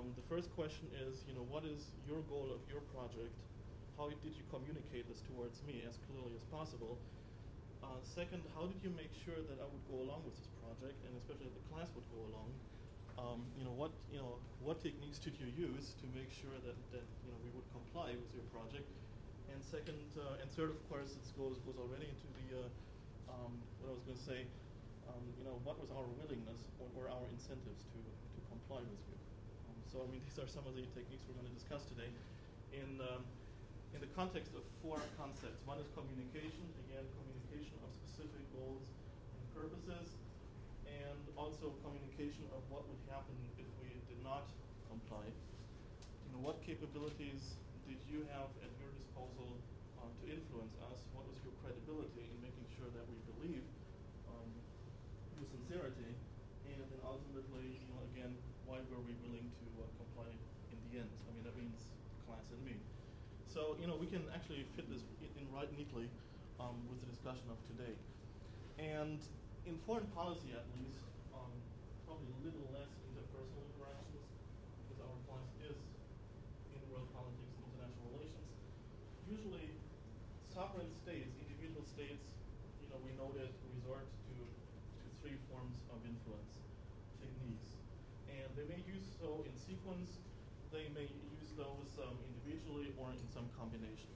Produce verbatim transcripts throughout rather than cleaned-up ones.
Um, the first question is, you know, what is your goal of your project? How did you communicate this towards me as clearly as possible? Uh, second, how did you make sure that I would go along with this project, and especially that the class would go along? Um, you know, what you know, what techniques did you use to make sure that, that you know we would comply with your project? And second, uh, and third, of course, it goes goes already into the uh, um, what I was going to say. Um, you know, what was our willingness or, or our incentives to to comply with you? Um, so, I mean, these are some of the techniques we're going to discuss today. In um, in the context of four concepts. One is communication, again, communication of specific goals and purposes, and also communication of what would happen if we did not comply. You know, what capabilities did you have at your disposal uh, to influence us? What was your credibility in making sure that we believe um, your sincerity? And then ultimately, you know, again, why were we willing to uh, comply in the end? I mean, that means the class and me. So, you know, we can actually fit this in right neatly um, with the discussion of today. And in foreign policy, at least, um, probably a little less interpersonal interactions, because our class is in world politics and international relations. Usually, sovereign states, individual states, you know, we know that resort to, to three forms of influence techniques. And they may use so in sequence. They may use those um, individually or in some combination.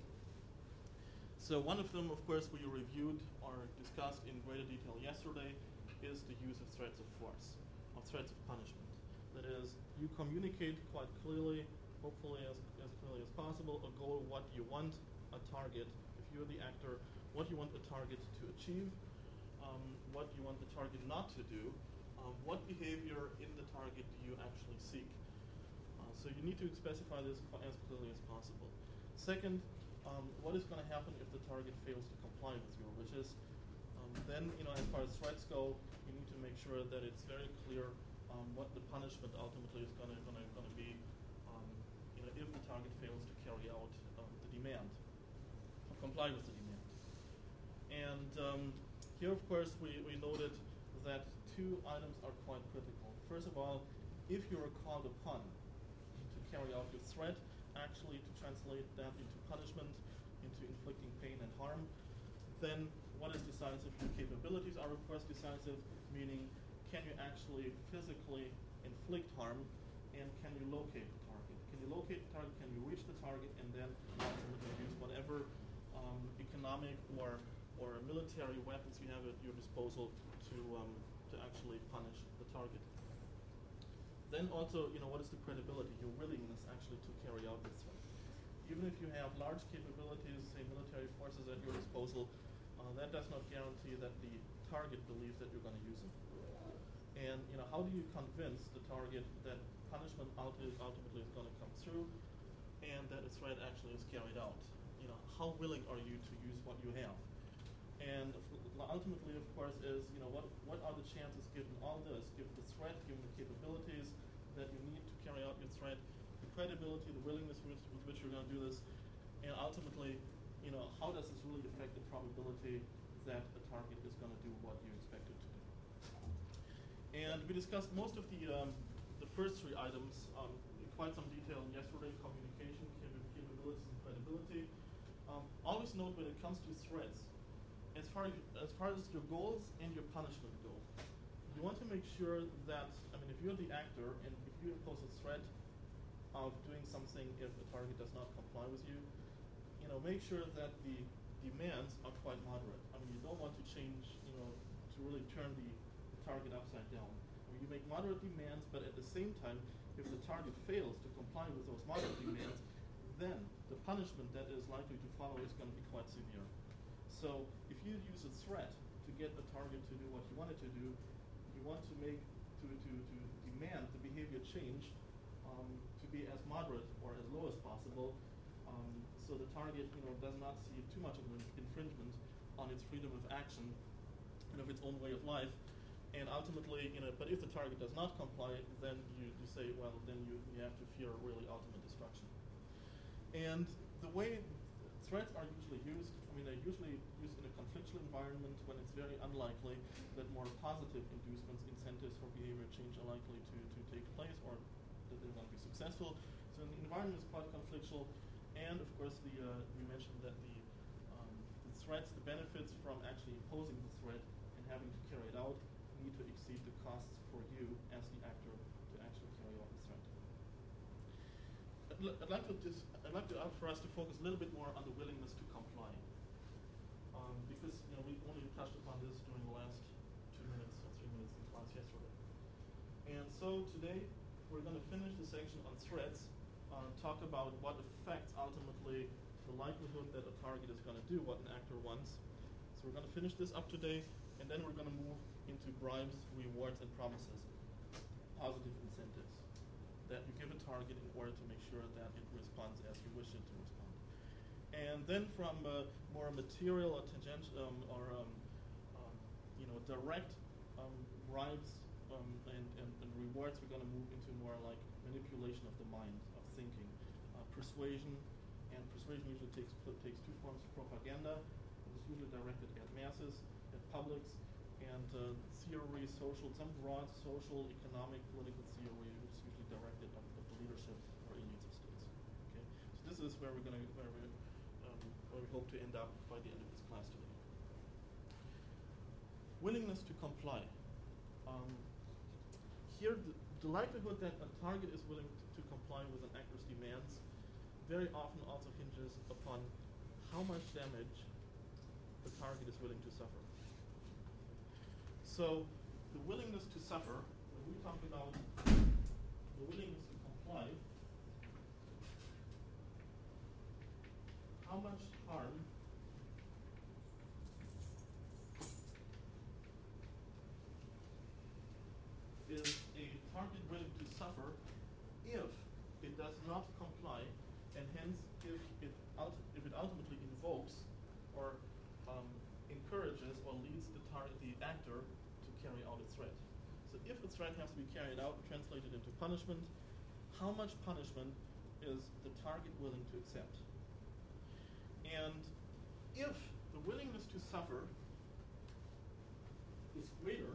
So one of them, of course, we reviewed or discussed in greater detail yesterday, is the use of threats of force, of threats of punishment. That is, you communicate quite clearly, hopefully as, as clearly as possible, a goal, what you want a target, if you're the actor, what you want the target to achieve, um, what you want the target not to do, um, what behavior in the target do you actually seek. Uh, so you need to specify this as clearly as possible. Second, um, what is going to happen if the target fails to comply with your wishes? Um, then, you know, as far as threats go, you need to make sure that it's very clear um, what the punishment ultimately is going to going to going to be, um, you know, if the target fails to carry out um, the demand, or comply with the demand. And um, here, of course, we, we noted that two items are quite critical. First of all, if you are called upon to carry out your threat, actually to translate that into punishment, into inflicting pain and harm, then what is decisive? Your capabilities are, of course, decisive, meaning can you actually physically inflict harm, and can you locate the target? Can you locate the target, can you reach the target, and then ultimately use whatever um, economic or, or military weapons you have at your disposal to, um, to actually punish the target. Then also, you know, what is the credibility, your willingness actually to carry out this threat? Even if you have large capabilities, say military forces at your disposal, uh, that does not guarantee that the target believes that you're going to use them. And, you know, how do you convince the target that punishment ultimately is going to come through and that a threat actually is carried out? You know, how willing are you to use what you have? And ultimately, of course, is, you know, what, what are the chances given all this, given the threat, given the capabilities that you need to carry out your threat, the credibility, the willingness with, with which you're going to do this, and ultimately, you know, how does this really affect the probability that a target is going to do what you expect it to do? And we discussed most of the um, the first three items um, in quite some detail yesterday: communication, capabilities, and credibility. Um, always note when it comes to threats, as far as, as far as your goals and your punishment go, you want to make sure that, I mean, if you're the actor and if you impose a threat of doing something if a target does not comply with you, you know, make sure that the demands are quite moderate. I mean, you don't want to change, you know, to really turn the target upside down. I mean, you make moderate demands, but at the same time, if the target fails to comply with those moderate demands, then the punishment that is likely to follow is going to be quite severe. So if you use a threat to get the target to do what you want it to do, you want to make, to, to, to demand the behavior change um, to be as moderate or as low as possible, um, so the target, you know, does not see too much of an infringement on its freedom of action and of its own way of life. And ultimately, you know, but if the target does not comply, then you, you say, well, then you, you have to fear really ultimate destruction. And the way threats are usually used, I mean, they're usually used in a conflictual environment when it's very unlikely that more positive inducements, incentives for behavior change are likely to, to take place, or that they're going to be successful. So the environment is quite conflictual, and of course, the uh, we mentioned that the, um, the threats, the benefits from actually imposing the threat and having to carry it out need to exceed the costs for you as the actor to actually carry out the threat. I'd, l- I'd like to just, I'd like to, uh, for us to focus a little bit more on the willingness to comply, um, because you know we only touched upon this during the last two minutes or three minutes in class yesterday. And so today we're going to finish the section on threats, uh, talk about what affects ultimately the likelihood that a target is going to do what an actor wants. So we're going to finish this up today, and then we're going to move into bribes, rewards, and promises, positive incentives that you give a target in order to make sure that it responds as you wish it to respond. And then from uh, more material or tangential um, or um, um, you know direct um, bribes um, and, and, and rewards, we're going to move into more like manipulation of the mind, of thinking, uh, persuasion. And persuasion usually takes takes two forms: propaganda, which is usually directed at masses, at publics, and uh, theory, social, some broad social, economic, political theory, which is usually directed at, at the leadership or elites of states. Okay, so this is where we're going to where we um, where we hope to end up by the end of this class today. Willingness to comply. Um, here, the, the likelihood that a target is willing to, to comply with an actor's demands very often also hinges upon how much damage the target is willing to suffer. So the willingness to suffer, when we talk about the willingness to comply, how much harm is a target willing to suffer if it does not comply, and hence if it, ult- if it ultimately invokes or um, encourages or leads the target, the actor, to carry out a threat. So if a threat has to be carried out, translated into punishment, how much punishment is the target willing to accept? And if the willingness to suffer is greater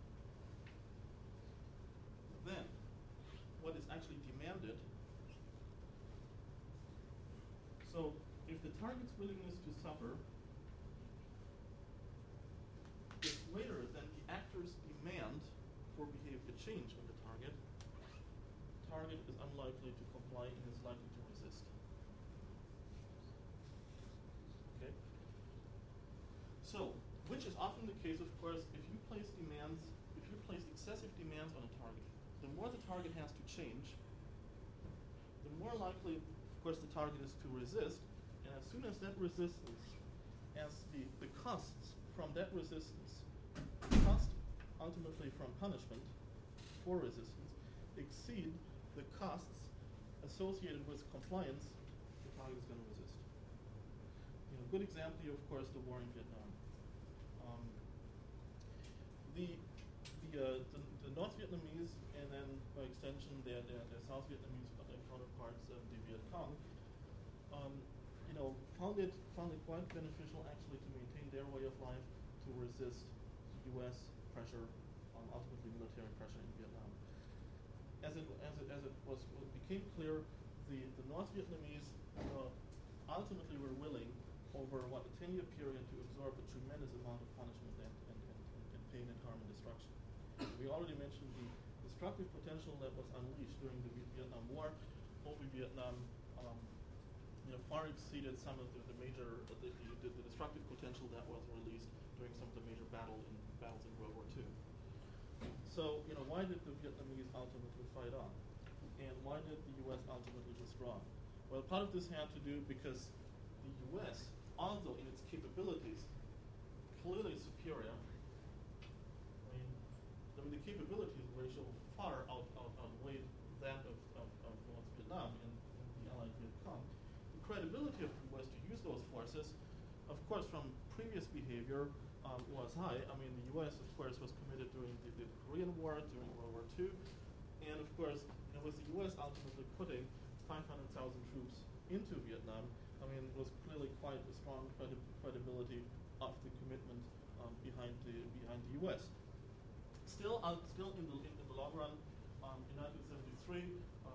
than what is actually demanded, so if the target's willingness to suffer is greater than the actor's demand for behavior change in the target, the target is unlikely to comply and is likely to resist. Okay? So, which is often the case, of course, if you place demands, if you place excessive demands on a target, the more the target has to change, the more likely, of course, the target is to resist, and as soon as that resistance, as the, the costs from that resistance, the cost ultimately from punishment for resistance, exceed the costs associated with compliance, the target is going to resist. You know, a good example here, of course, the war in Vietnam. Um, the, the, uh, the the North Vietnamese, and then by extension their their, their South Vietnamese counterparts, uh, the Viet Cong, um, you know, found it found it quite beneficial actually to maintain their way of life, to resist U S pressure, um, ultimately military pressure in Vietnam. As it as it as it was it became clear, the the North Vietnamese uh, ultimately were willing over what a ten-year period to absorb a tremendous amount of punishment and and, and, and pain and harm and destruction. We already mentioned the destructive potential that was unleashed during the Vietnam War over Vietnam. Um, you know, far exceeded some of the, the major uh, the, the, the destructive potential that was released during some of the major battle in, battles in World War Two. So, you know, why did the Vietnamese ultimately fight on, and why did the U S ultimately withdraw? Well, part of this had to do because the U S, although in its capabilities clearly superior, I mean, I mean the capabilities ratio far out, out outweighed that of, of, of North Vietnam and the Allied Viet Cong. The credibility of the U S to use those forces, of course, from previous behavior um, was high. I mean, the U S, of course, was committed during the, the Korean War, during World War Two, and of course, you know, with the U S ultimately putting five hundred thousand troops into Vietnam, I mean, it was clearly quite a strong credi- credibility of the commitment um, behind the behind the U S. Still, uh, still in the in, in the long run, um, in nineteen seventy-three,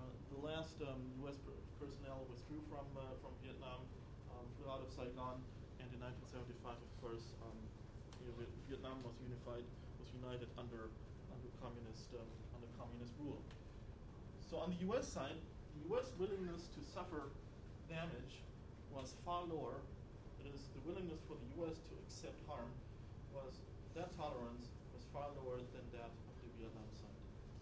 last um, U S per personnel withdrew from uh, from Vietnam, um, flew out of Saigon, and in nineteen seventy-five, of course, um, you know, Vietnam was unified, was united under under communist um, under communist rule. So on the U S side, the U S willingness to suffer damage was far lower. It is the willingness for the U S to accept harm was that tolerance was far lower than that of the Vietnam side.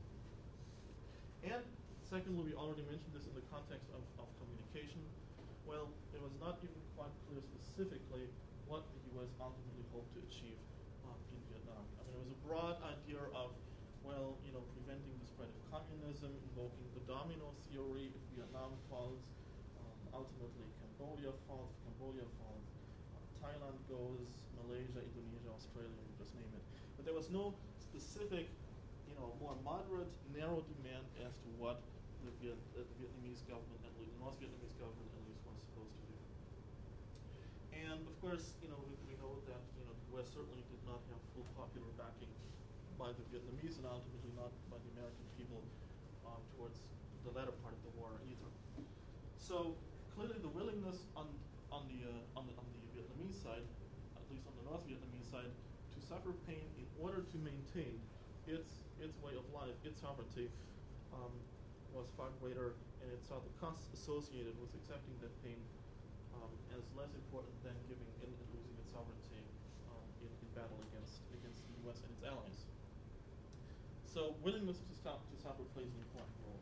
And secondly, we already mentioned this in the context of, of communication. Well, it was not even quite clear specifically what the U S ultimately hoped to achieve um, in Vietnam. I mean, it was a broad idea of, well, you know, preventing the spread of communism, invoking the domino theory. If Vietnam falls, um, ultimately Cambodia falls. If Cambodia falls, uh, Thailand goes, Malaysia, Indonesia, Australia, you just name it. But there was no specific, you know, more moderate, narrow demand as to what the, Viet, uh, the Vietnamese government, at least, the North Vietnamese government, at least, was supposed to do. And of course, you know, we, we know that you know the U S certainly did not have full popular backing by the Vietnamese, and ultimately not by the American people um, towards the latter part of the war either. So clearly, the willingness on on the uh, on the on the Vietnamese side, at least on the North Vietnamese side, to suffer pain in order to maintain its its way of life, its sovereignty, um, was far greater, and it saw the costs associated with accepting that pain um, as less important than giving in and losing its sovereignty um, in, in battle against against the U S and its allies. So willingness to stop to suffer plays an important role.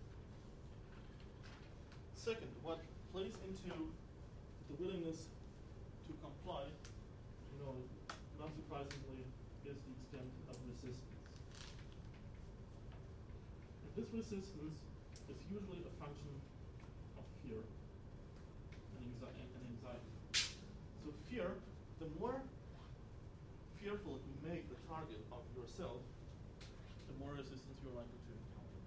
Second, what plays into the willingness to comply, you know, not surprisingly, is the extent of resistance. And this resistance is usually a function of fear and anxiety. So fear, the more fearful you make the target of yourself, the more resistance you're likely to encounter.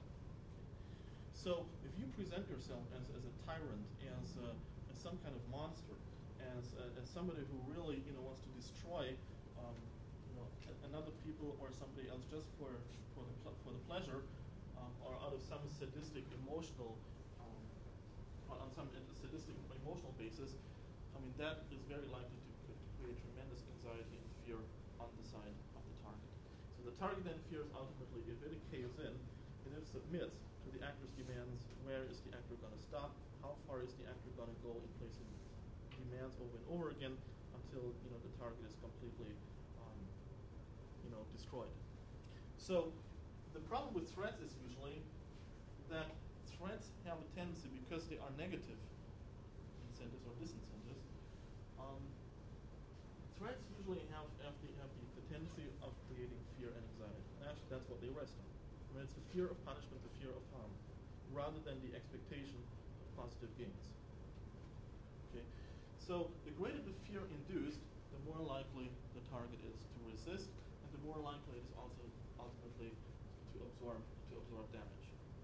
So if you present yourself as, as a tyrant, as, uh, as some kind of monster, as, uh, as somebody who really you know wants to destroy um, you know another people or somebody else just for for the pl for the pleasure, um, or out of some sadistic emotional um, on some sadistic emotional basis, I mean that is very likely to, to create tremendous anxiety and fear on the side of the target. So the target then fears ultimately if it caves in, and if it submits to the actor's demands, where is the actor going to stop? How far is the actor going to go in placing demands over and over again until you know the target is completely um, you know destroyed? So the problem with threats is usually that threats have a tendency, because they are negative incentives or disincentives, um, threats usually have, have, the, have the, the tendency of creating fear and anxiety. And actually that's what they rest on. I mean, it's the fear of punishment, the fear of harm, rather than the expectation of positive gains. Okay, so the greater the fear induced, the more likely the target is to resist, and the more likely it is also ultimately to absorb to absorb damage.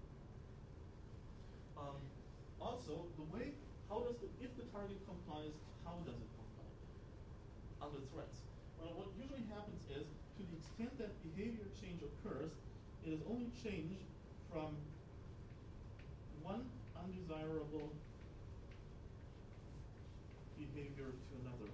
Um, also, the way how does the, if the target complies, how does it comply under threats? Well, what usually happens is, to the extent that behavior change occurs, it is only change from one undesirable behavior to another.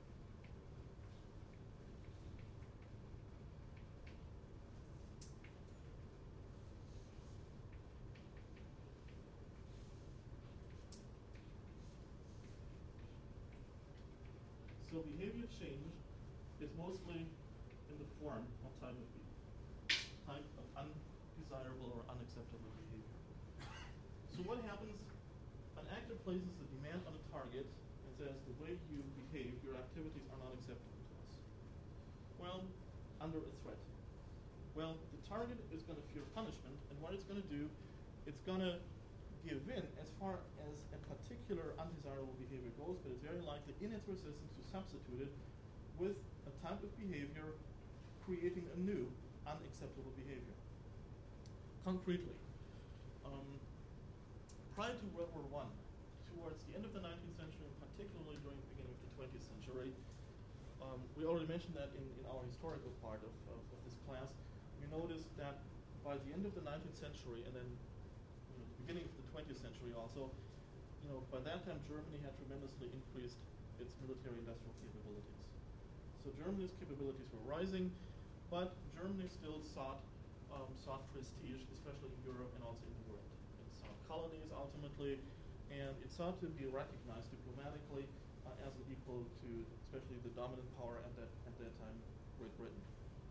So behavior change is mostly in the form of type of type of undesirable or unacceptable behavior. So what happens? An actor places a demand on a target and says, the way you behave, your activities are not acceptable to us. Well, under a threat. Well, the target is going to fear punishment, and what it's going to do, it's going to give in as far as a particular undesirable behavior goes, but it's very likely in its resistance to substitute it with a type of behavior creating a new unacceptable behavior. Concretely, um, prior to World War One, towards the end of the nineteenth century, and particularly during the beginning of the twentieth century, um, we already mentioned that in, in our historical part of, of, of this class, we noticed that by the end of the nineteenth century and then you know, the beginning of the twentieth century also, you know, by that time Germany had tremendously increased its military industrial capabilities. So Germany's capabilities were rising, but Germany still sought um, sought prestige, especially in Europe and also in the world. It sought colonies ultimately, and it sought to be recognized diplomatically uh, as an equal to especially the dominant power at that at that time, Great Britain.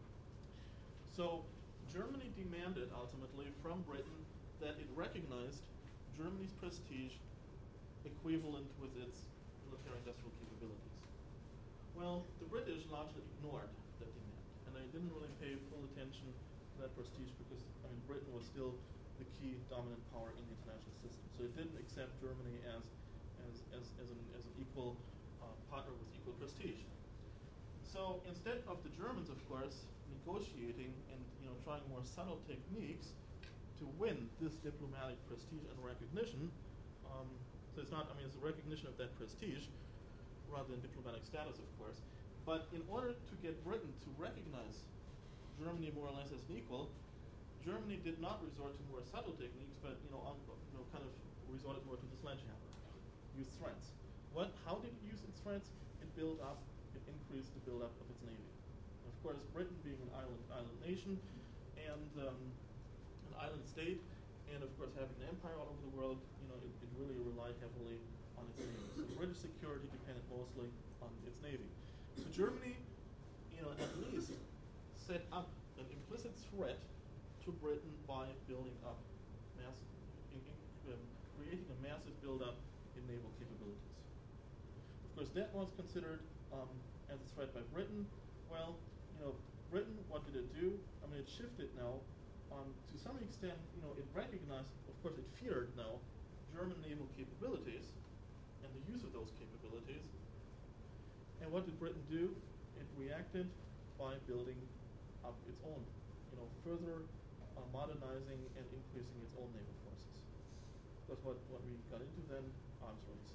So Germany demanded ultimately from Britain that it recognized Germany's prestige equivalent with its military industrial capabilities. Well, the British largely ignored that demand, and they didn't really pay full attention to that prestige because, I mean, Britain was still the key dominant power in the international system. So it didn't accept Germany as as as, as, an, as an equal uh, partner with equal prestige. So instead of the Germans, of course, negotiating and you know trying more subtle techniques to win this diplomatic prestige and recognition, um, so it's not, I mean, it's a recognition of that prestige rather than diplomatic status, of course. But in order to get Britain to recognize Germany more or less as an equal, Germany did not resort to more subtle techniques, but you know, un, you know, kind of resorted more to the sledgehammer, used threats. What? How did it use its threats? It built up, it increased the buildup of its navy. And of course, Britain being an island island nation and um, an island state, and of course having an empire all over the world, you know, it, it really relied heavily on its navy. So British security depended mostly on its navy. So Germany, you know, at least set up an implicit threat to Britain by building up mass, in, in, um, creating a massive buildup in naval capabilities. Of course, that was considered um, as a threat by Britain. Well, you know, Britain, what did it do? I mean, it shifted now. Um, to some extent, you know, it recognized, of course, it feared now German naval capabilities and the use of those capabilities. And what did Britain do? It reacted by building up its own, you know, further uh, modernizing and increasing its own naval forces. That's what, what we got into then, arms race.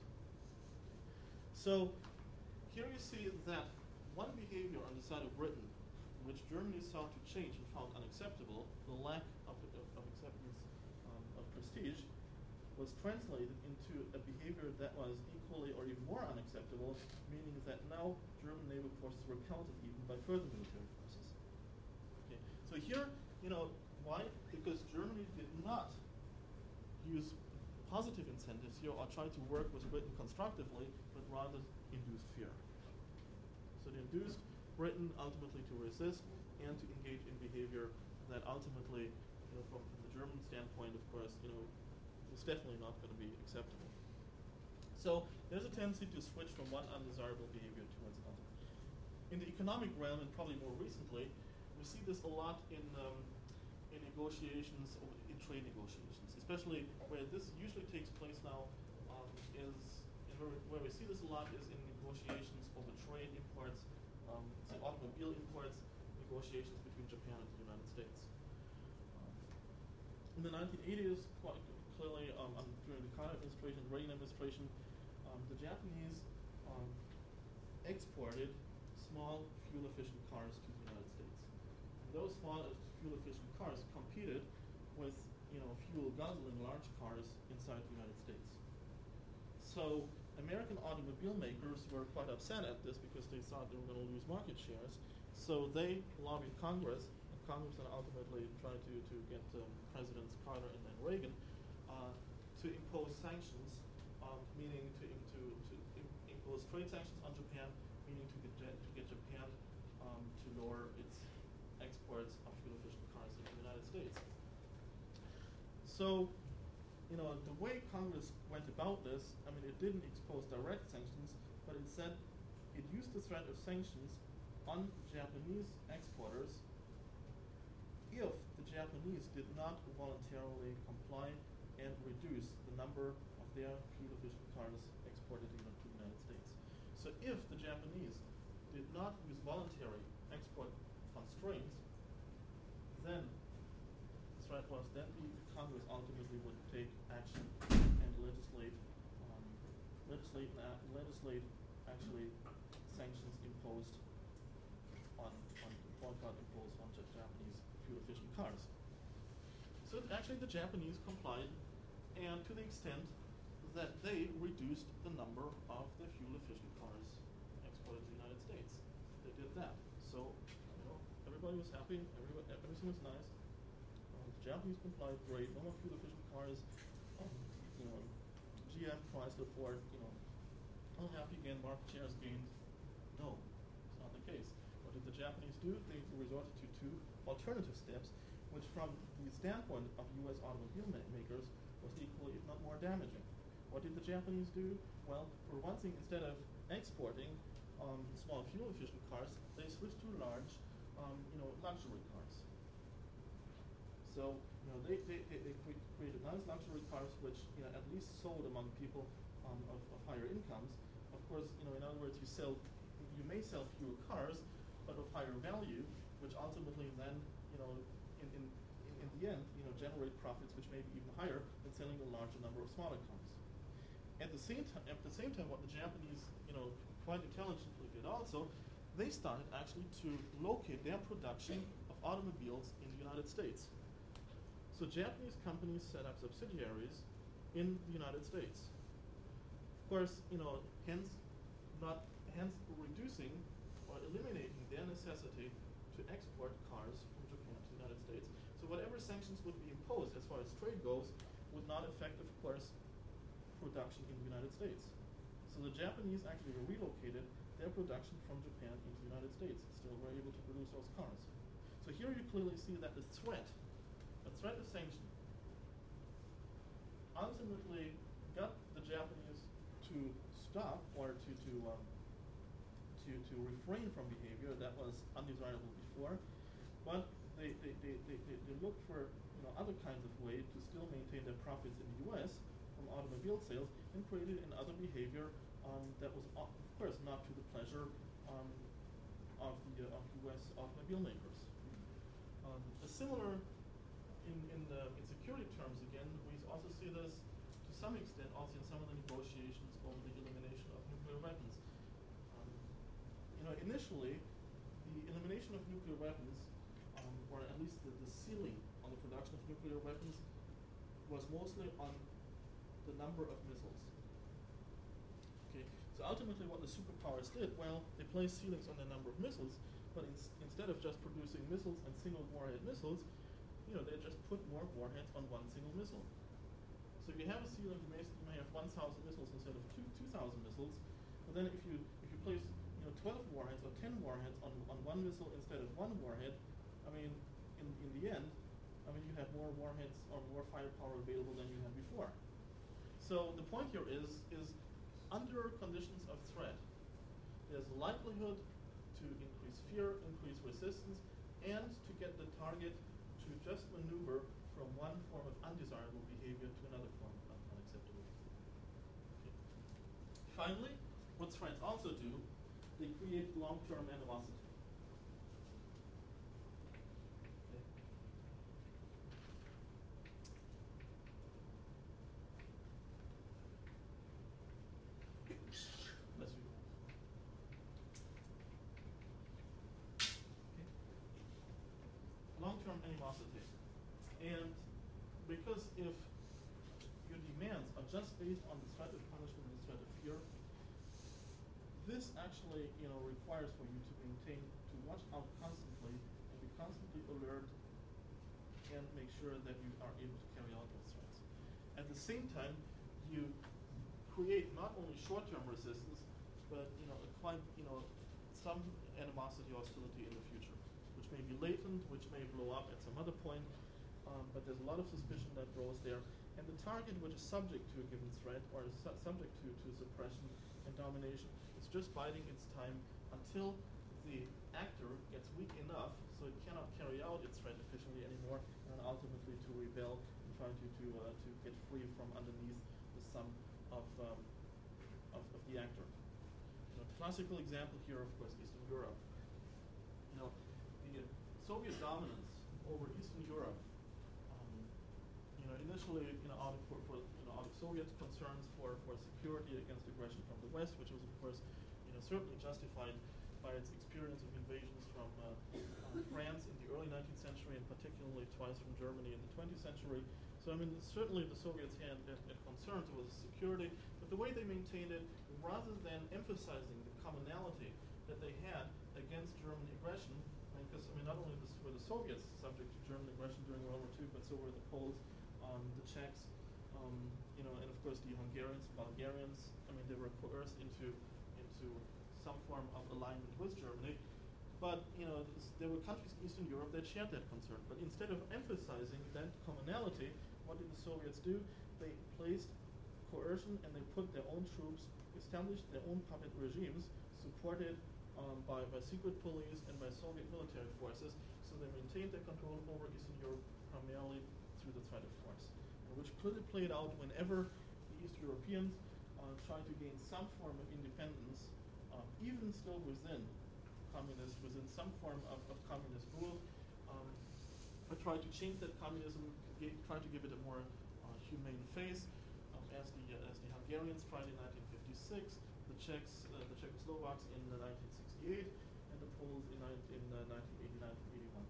So here you see that one behavior on the side of Britain, which Germany sought to change and found unacceptable, the lack of, of, of acceptance um, of prestige, was translated into a behavior that was equally or even more unacceptable, meaning that now German naval forces were countered even by further military forces. Okay. So here, you know, why? Because Germany did not use positive incentives here or try to work with Britain constructively, but rather induced fear. So they induced Britain ultimately to resist and to engage in behavior that ultimately, you know, from, from the German standpoint, of course, you know, was definitely not going to be acceptable. So there's a tendency to switch from one undesirable behavior towards another. In the economic realm, and probably more recently, we see this a lot in um, in negotiations, or in trade negotiations, especially where this usually takes place now. Um, is and where, where we see this a lot is in negotiations over trade imports. Um, say automobile imports, negotiations between Japan and the United States. Um, in the nineteen eighties, quite clearly, um, um, during the Carter administration, Reagan administration, um, the Japanese um, exported small fuel-efficient cars to the United States. And those small fuel-efficient cars competed with, you know, fuel guzzling large cars inside the United States. So American automobile makers were quite upset at this because they thought they were going to lose market shares. So they lobbied Congress, and Congress then ultimately tried to, to get um, Presidents Carter and then Reagan uh, to impose sanctions, um, meaning to, to, to im- impose trade sanctions on Japan, meaning to get, to get Japan um, to lower its exports of fuel-efficient cars into the United States. So, you know, the way Congress went about this, I mean, it didn't expose direct sanctions, but instead it used the threat of sanctions on Japanese exporters if the Japanese did not voluntarily comply and reduce the number of their fuel-efficient cars exported to the United States. So if the Japanese did not use voluntary export constraints, then the threat was that the Congress ultimately would take action and legislate, um, legislate, uh, legislate actually sanctions imposed on, on boycott imposed on Japanese fuel-efficient cars. So actually, the Japanese complied and to the extent that they reduced the number of the fuel-efficient cars exported to the United States. They did that. So, you know, everybody was happy, everybody, everything was nice. Um, the Japanese complied, great, no more fuel-efficient cars. Um, you know, G M, Chrysler, Ford, you know, all happy again, market shares gained. No, it's not the case. What did the Japanese do? They resorted to two alternative steps, which from the standpoint of U S automobile ma makers was equally, if not more, damaging. What did the Japanese do? Well, for one thing, instead of exporting um, small fuel-efficient cars, they switched to large, um, you know, luxury cars. So, you know, they, they, they, they cre created nice luxury cars, which, you know, at least sold among people um, of, of higher incomes. Of course, you know, in other words, you sell, you may sell fewer cars, but of higher value, which ultimately then, you know, in, in, in the end, you know, generate profits which may be even higher than selling a larger number of smaller cars. At the same time, at the same time, what the Japanese, you know, quite intelligently did also, they started actually to locate their production of automobiles in the United States. So Japanese companies set up subsidiaries in the United States. Of course, you know, hence not hence reducing or eliminating their necessity to export cars from Japan to the United States. So whatever sanctions would be imposed as far as trade goes would not affect, of course, production in the United States. So the Japanese actually relocated their production from Japan into the United States, still were able to produce those cars. So here you clearly see that the threat, the threat of sanction, ultimately got the Japanese to stop or to to um, to to refrain from behavior that was undesirable before, but they they, they, they, they they looked for, you know, other kinds of way to still maintain their profits in the U S from automobile sales and created another behavior um, that was, of course, not to the pleasure um, of the uh, of U S automobile makers. Um, a similar, in in the in security terms again, we also see this to some extent also in some of the negotiations over the elimination of nuclear weapons. Um, you know, initially, the elimination of nuclear weapons, um, or at least the, the ceiling on the production of nuclear weapons, was mostly on the number of missiles. Okay, so ultimately what the superpowers did, well, they placed ceilings on the number of missiles, but in, instead of just producing missiles and single warhead missiles, you know, they just put more warheads on one single missile. So if you have a ceiling, you may, you may have one thousand missiles instead of two, 2,000 missiles, but then if you if you place, you know, twelve warheads or ten warheads on, on one missile instead of one warhead, I mean, in, in the end, I mean, you have more warheads or more firepower available than you had before. So the point here is, is under conditions of threat, there's likelihood to increase fear, increase resistance, and to get the target to just maneuver from one form of undesirable behavior to another form of unacceptable behavior. Okay. Finally, what threats also do, they create long-term animosity. Long-term animosity. And because if your demands are just based on the threat of punishment and the threat of fear, this actually, you know, requires for you to maintain, to watch out constantly and be constantly alert and make sure that you are able to carry out those threats. At the same time, you create not only short-term resistance, but, you know, a quite, you know, some animosity or hostility in the future, which may be latent, which may blow up at some other point, um, but there's a lot of suspicion that grows there. And the target which is subject to a given threat or is su subject to, to suppression and domination is just biding its time until the actor gets weak enough so it cannot carry out its threat efficiently anymore, and ultimately to rebel and try to, to, uh, to get free from underneath the sum of, um, of, of the actor. You know, classical example here, of course, Eastern Europe. You know, the Soviet dominance over Eastern Europe, um, you know, initially, you know, out of, for, for, you know, out of Soviet concerns for, for security against aggression from the West, which was, of course, you know, certainly justified by its experience of invasions from uh, uh, France in the early nineteenth century, and particularly twice from Germany in the twentieth century. So I mean, certainly the Soviets had, had, had concerns with security, but the way they maintained it, rather than emphasizing the commonality that they had against German aggression, because I mean, not only this, were the Soviets subject to German aggression during World War Two, but so were the Poles, um, the Czechs, um, you know, and of course the Hungarians, Bulgarians. I mean, they were coerced into into some form of alignment with Germany. But you know, there were countries in Eastern Europe that shared that concern. But instead of emphasizing that commonality, what did the Soviets do? They placed coercion and they put their own troops, established their own puppet regimes, supported um, by, by secret police and by Soviet military forces. So they maintained their control over Eastern Europe primarily through the threat of force, which clearly played out whenever the East Europeans uh, tried to gain some form of independence, um, even still within communist, within some form of, of communist rule, um, or tried to change that communism, gave, tried to give it a more uh, humane face, um, as the uh, as the Hungarians tried in nineteen fifty-six, the Czechs, uh, the Czechoslovaks in uh, nineteen sixty-eight, and the Poles in, in uh, nineteen eighty, nineteen eighty-one.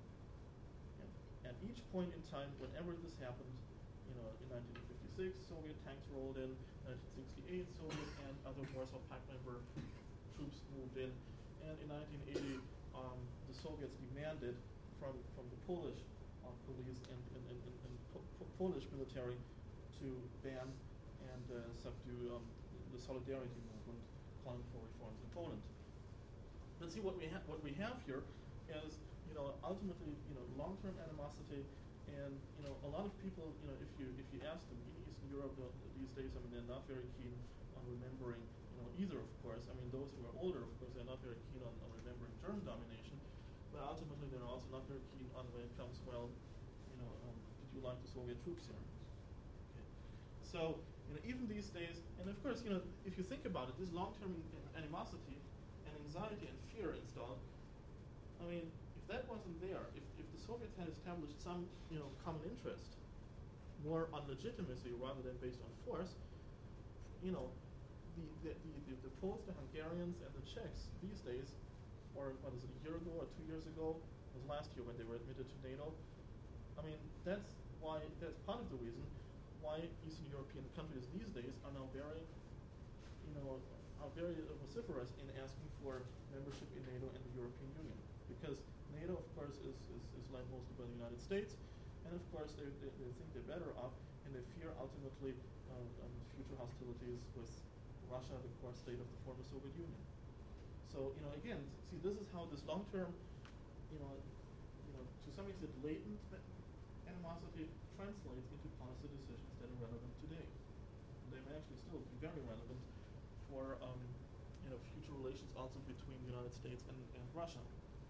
And at each point in time, whenever this happened, you know, in nineteen fifty-six, Soviet tanks rolled in. nineteen sixty-eight, Soviet and other Warsaw Pact member troops moved in. And in nineteen eighty, um, the Soviets demanded from, from the Polish uh, police and, and, and, and, and po po Polish military to ban and uh, subdue um, the Solidarity movement, calling for reforms in Poland. Let's see what we have. What we have here is, you know, ultimately, you know, long-term animosity, and you know, a lot of people, you know, if you if you ask them in Eastern Europe uh, these days, I mean, they're not very keen on remembering. You know, either, of course. I mean, those who are older, of course, they're not very keen on, on remembering German domination, but ultimately they're also not very keen on when it comes, well, you know, um, did you like the Soviet troops here? Okay. So, you know, even these days, and of course, you know, if you think about it, this long-term animosity and anxiety and fear installed, I mean, if that wasn't there, if, if the Soviets had established some, you know, common interest, more on legitimacy rather than based on force, you know, The, the, the, the Poles, the Hungarians, and the Czechs these days, or what is it, a year ago or two years ago, it was last year when they were admitted to NATO. I mean, that's why, that's part of the reason why Eastern European countries these days are now very, you know, are very vociferous in asking for membership in NATO and the European Union. Because NATO, of course, is, is, is led mostly by the United States, and of course they, they, they think they're better off, and they fear ultimately uh, um, future hostilities with Russia, the core state of the former Soviet Union. So, you know, again, see, this is how this long-term, you know, you know, to some extent latent animosity translates into policy decisions that are relevant today. And they may actually still be very relevant for, um, you know, future relations also between the United States and, and Russia.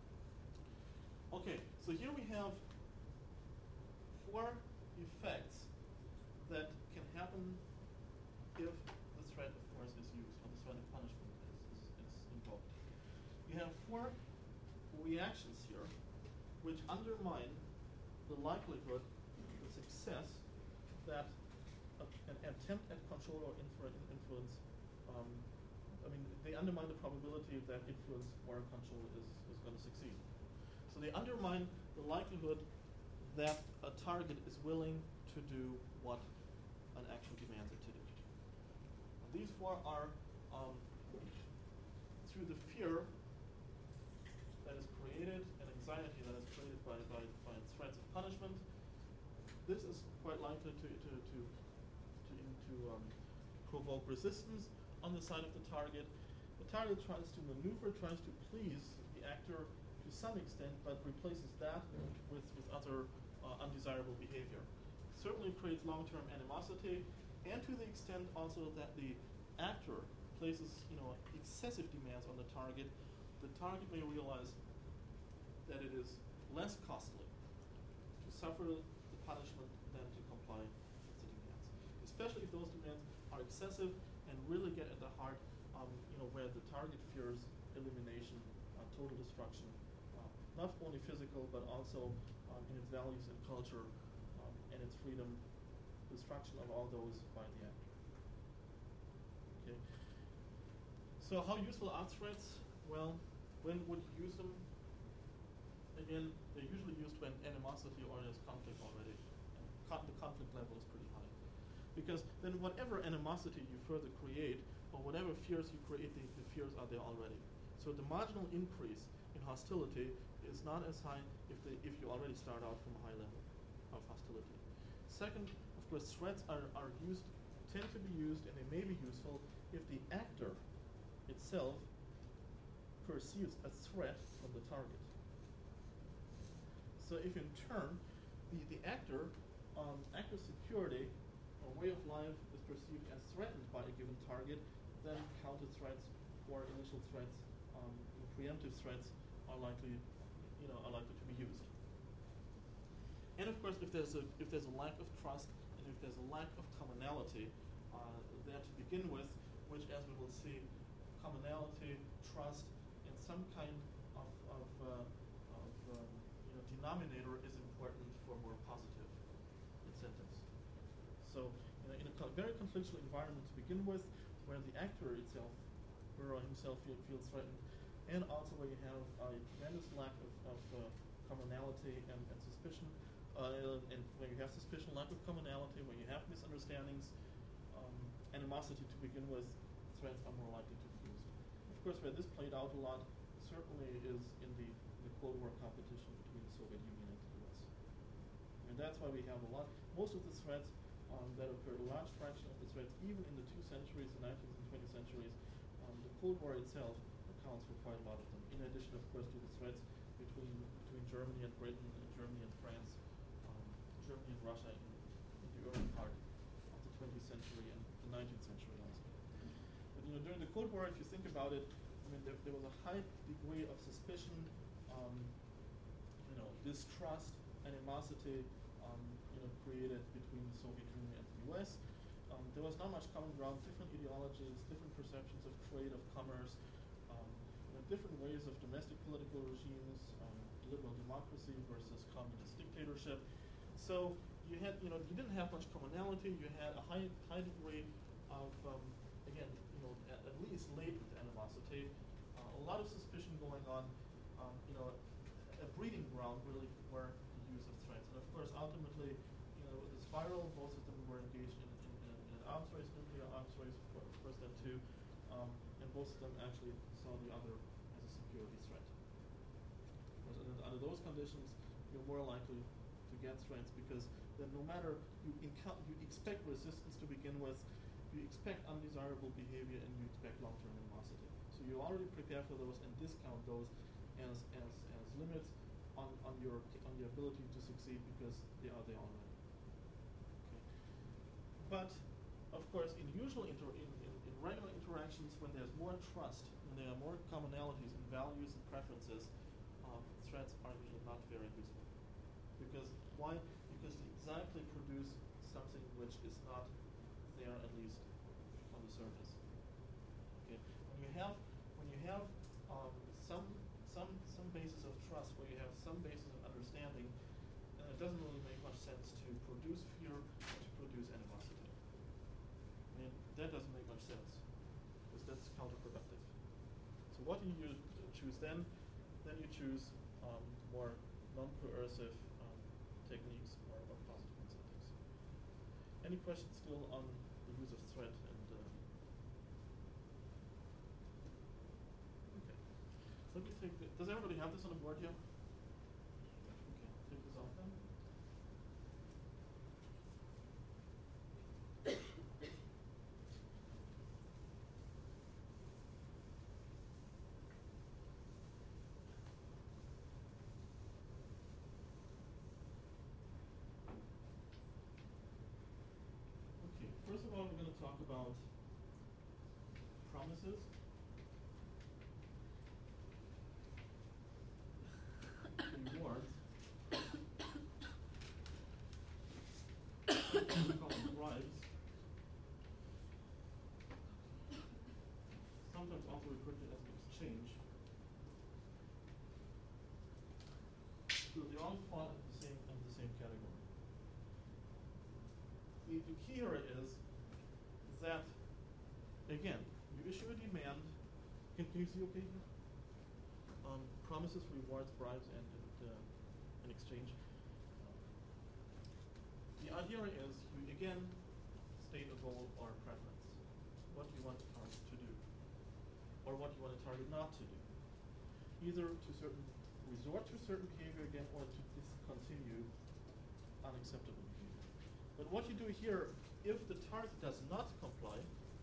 Okay, so here we have four effects that can happen if the threat of force is used, or the threat of punishment is, is, is invoked. You have four reactions here which undermine the likelihood, the success, that a, an attempt at control or influ influence, um, I mean, they undermine the probability that influence or control is, is going to succeed. So they undermine the likelihood that a target is willing to do what an action demands it to do. These four are um, through the fear that is created and anxiety that is created by, by, by threats of punishment. This is quite likely to, to, to, to, to um, provoke resistance on the side of the target. The target tries to maneuver, tries to please the actor to some extent, but replaces that with, with other uh, undesirable behavior. Certainly creates long-term animosity, and to the extent also that the actor places, you know, excessive demands on the target, the target may realize that it is less costly to suffer the punishment than to comply with the demands. Especially if those demands are excessive and really get at the heart, um, you know, where the target fears elimination, uh, total destruction, uh, not only physical but also um, in its values and culture um, and its freedom, destruction of all those by the actor. Okay. So how useful are threats? Well, when would you use them? Again, they're usually used when animosity or there's conflict already. And con the conflict Because then whatever animosity you further create, or whatever fears you create, the, the fears are there already. So the marginal increase in hostility is not as high if, the, if you already start out from a high level of hostility. Second, of course, threats are, are used, tend to be used, and they may be useful if the actor itself perceives a threat from the target. So if in turn, the, the actor, um, actor security or way of life is perceived as threatened by a given target, then counter threats or initial threats, um, preemptive threats are likely, you know, are likely to be used. And of course, if there's a if there's a lack of trust and if there's a lack of commonality uh, there to begin with, which, as we will see, commonality, trust, and some kind of of, uh, of um, you know, denominator is important for more positive incentives. So, you know, in a co very conflictual environment to begin with, where the actor itself, Burrow himself, feel, feels threatened, and also where you have a tremendous lack of, of uh, commonality and, and suspicion, uh, and when you have suspicion, lack of commonality, when you have misunderstandings, um, animosity to begin with, threats are more likely to be used. Of course, where this played out a lot certainly is in the, the Cold War competition between the Soviet Union and the U S. And that's why we have a lot, most of the threats um, that occurred, a large fraction of the threats, even in the two centuries, the nineteenth and twentieth centuries, um, the Cold War itself accounts for quite a lot of them. In addition, of course, to the threats between between Germany and Britain, and Germany and France, um, Germany and Russia in, in the early part of the twentieth century and the nineteenth century also. But you know, during the Cold War, if you think about it, I mean, there, there was a high degree of suspicion, um, you know, distrust, animosity, um, you know, created between the Soviet Union and the U S. Um, there was not much common ground, different ideologies, different perceptions of trade, of commerce, um, you know, different ways of domestic political regimes, um, liberal democracy versus communist dictatorship. So you had, you know, you didn't have much commonality. You had a high, high degree of, um, again, you know, at, at least latent animosity, uh, a lot of suspicion going on, um, you know, a breeding ground really for the use of threats. And of course, ultimately, you know, with the spiral, both of them were engaged in, in, in, in an arms race, nuclear arms race, of course, that too, um, and both of them actually saw the other as a security threat. Because under, under those conditions, you're more likely to get threats because then no matter, you, you expect resistance to begin with, you expect undesirable behavior, and you expect long-term animosity. So you already prepare for those and discount those as, as, as limits on, on, your, on your ability to succeed because they are there already. Okay. But, of course, in usual, inter in, in, in regular interactions, when there's more trust, when there are more commonalities in values and preferences, um, threats are usually not very useful. Because, why? Because they exactly produce something which is not there, at least on the surface. Okay. When you have, when you have um, some some some basis of trust, where you have some basis of understanding, uh, it doesn't really make much sense to produce fear or to produce animosity. I mean, that doesn't make much sense because that's counterproductive. So what do you choose then? Then you choose um, more non-coercive um, techniques or, or positive incentives. Any questions still on the use of threat and uh, okay. Let me take the, does everybody have this on the board here? Okay, take this off then. Okay, first of all, we're going to talk about promises. Rewards. Sometimes we call them bribes. Sometimes also referred to as an exchange. So they all fall in the same in the same category. The, the key here is that, again, you issue a demand. Can, can you see okay here? Um, promises, rewards, bribes, and, and uh, an exchange. The idea is you again state a goal or a preference. What do you want the target to do? Or what do you want the target not to do? Either to certain resort to certain behavior again, or to discontinue unacceptable behavior. But what you do here, if the target does not comply,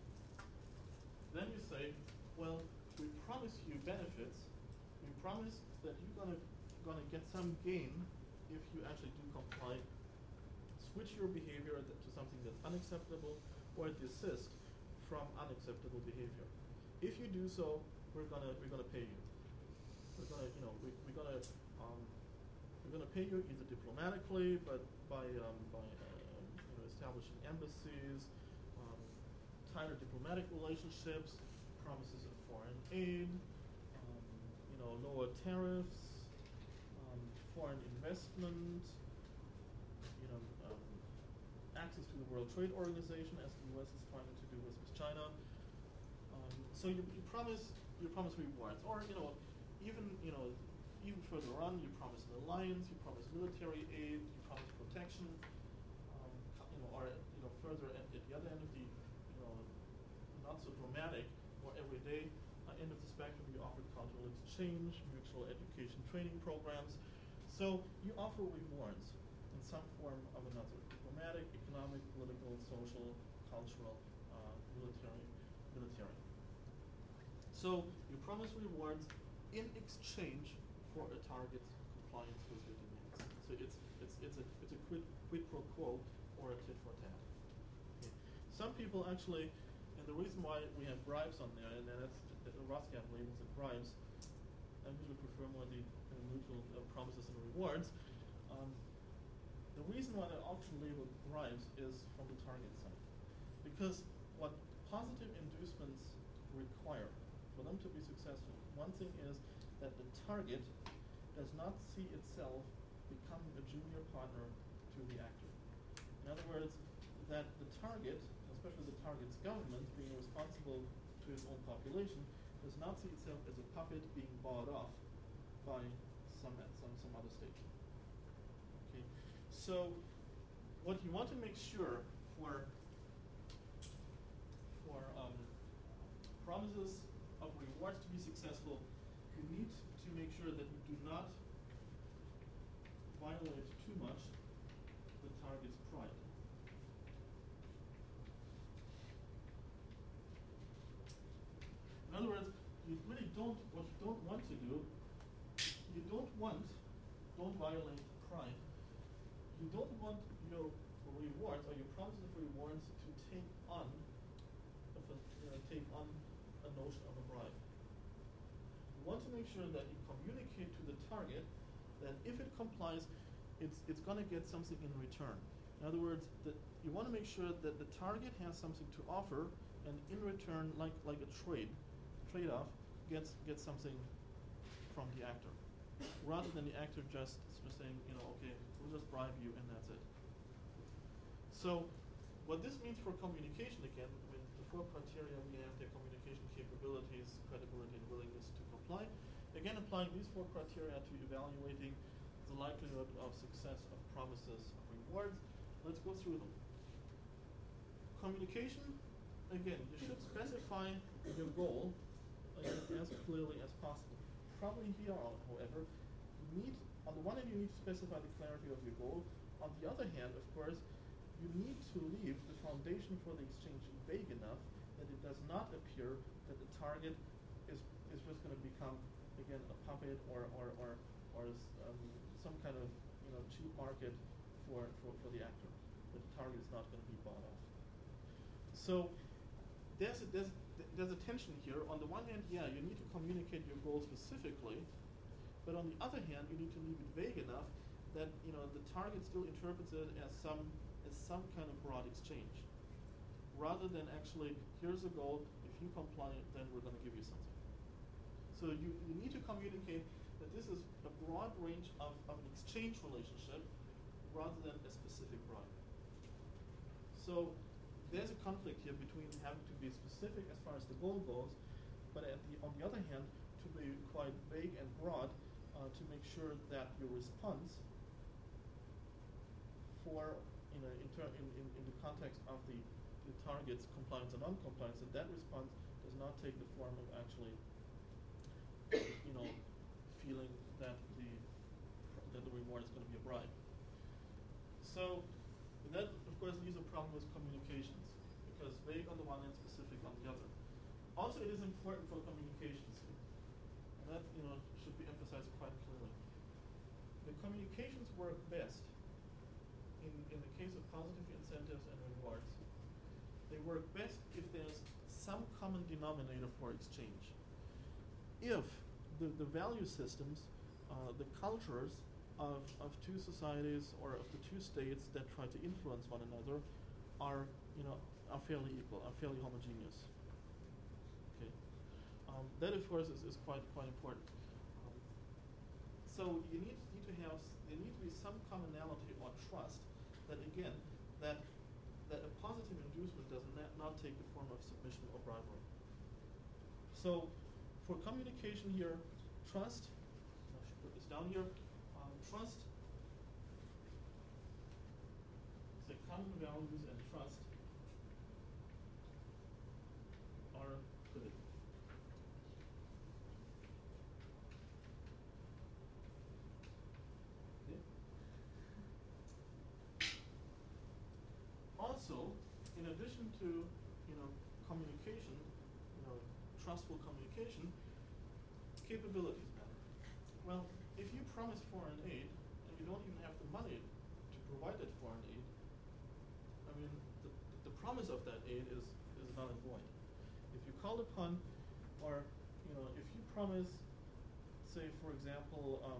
then you say, well, we promise you benefits. We promise that you're gonna gonna get some gain if you actually do comply. Switch your behavior to something that's unacceptable, or desist from unacceptable behavior. If you do so, we're gonna we're gonna pay you. We're gonna you know we, we're gonna um, we're gonna pay you either diplomatically, but by um, by uh, you know, establishing embassies, um, tighter diplomatic relationships, promises of foreign aid, um, you know lower tariffs, um, foreign investment, you know um, access to the World Trade Organization, as the U S is trying to do with, with China. Um, so you, you promise you promise rewards, or you know even you know even further on, you promise an alliance, you promise military aid, you promise protection, um, you know, or you know further at, at the other end of the you know not so dramatic or everyday uh, end of the spectrum, you offer cultural exchange, mutual education training programs. So you offer rewards in some form of another: diplomatic, economic, political, social, cultural, uh, military, military. So you promise rewards in exchange for a target's compliance with your demands. So it's it's it's a it's a quid quid pro quo or a tit for tat. Okay. Some people actually, and the reason why we have bribes on there, and that's the ROSGAP labels it bribes. I usually prefer more the uh, mutual uh, promises and rewards. Um, the reason why they're often labeled bribes is from the target side, because what positive inducements require for them to be successful, one thing is that the target does not see itself becoming a junior partner to the actor. In other words, that the target, especially the target's government, being responsible to its own population, does not see itself as a puppet being bought off by some some some other state. Okay, so what you want to make sure for for um, promises of rewards to be successful, you need to make sure that you do not violate too much the target's pride. In other words, you really don't, what you don't want to do, you don't want, don't violate pride. You don't want your rewards or your promises of rewards to take on, of a, you know, take on a notion of a bribe. You want to make sure that you communicate to the target that if it complies, it's it's going to get something in return. In other words, that you want to make sure that the target has something to offer, and in return, like like a trade, trade-off, gets gets something from the actor, rather than the actor just just saying, you know, okay, we'll just bribe you and that's it. So, what this means for communication again, I mean, the four criteria we have: their communication capabilities, credibility, and willingness to comply. Again, applying these four criteria to evaluating the likelihood of success of promises of rewards. Let's go through them. Communication, again, you should specify your goal again, as clearly as possible. Probably here, however, you need, on the one hand, you need to specify the clarity of your goal. On the other hand, of course, you need to leave the foundation for the exchange vague enough that it does not appear that the target is is just going to become, again, a puppet or or or, or um, some kind of you know cheap market for, for, for the actor. That the target is not going to be bought off. So there's a, there's there's a tension here. On the one hand, yeah, you need to communicate your goal specifically, but on the other hand, you need to leave it vague enough that you know the target still interprets it as some as some kind of broad exchange, rather than actually, here's a goal. If you comply, then we're going to give you something. So you, you need to communicate that this is a broad range of, of an exchange relationship rather than a specific bribe. So there's a conflict here between having to be specific as far as the goal goes, but at the, on the other hand, to be quite vague and broad uh, to make sure that your response for, you know, in, ter- in, in, in the context of the the target's compliance or non-compliance, and that response does not take the form of actually, you know, feeling that the that the reward is going to be a bribe. So that, of course, leaves a problem with communications, because vague on the one hand, specific on the other. Also, it is important for communications, and that, you know, should be emphasized quite clearly. The communications work best in, in the case of positive incentives and rewards. They work best if there's some common denominator for exchange. If the, the value systems, uh, the cultures of, of two societies or of the two states that try to influence one another are, you know, are fairly equal, are fairly homogeneous. Okay, um, that of course is, is quite quite important. Um, so you need need to have there need to be some commonality or trust that again that that a positive inducement does not not take the form of submission or bribery. So for communication here, trust. I should put this down here. Um, trust. Say common values and trust are critical. Okay. Also, in addition to, you know, communication, you know, trustful communication, capabilities matter. Well, if you promise foreign aid and you don't even have the money to provide that foreign aid, I mean, the, the promise of that aid is, is null and void. If you called upon, or, you know, if you promise, say, for example, um,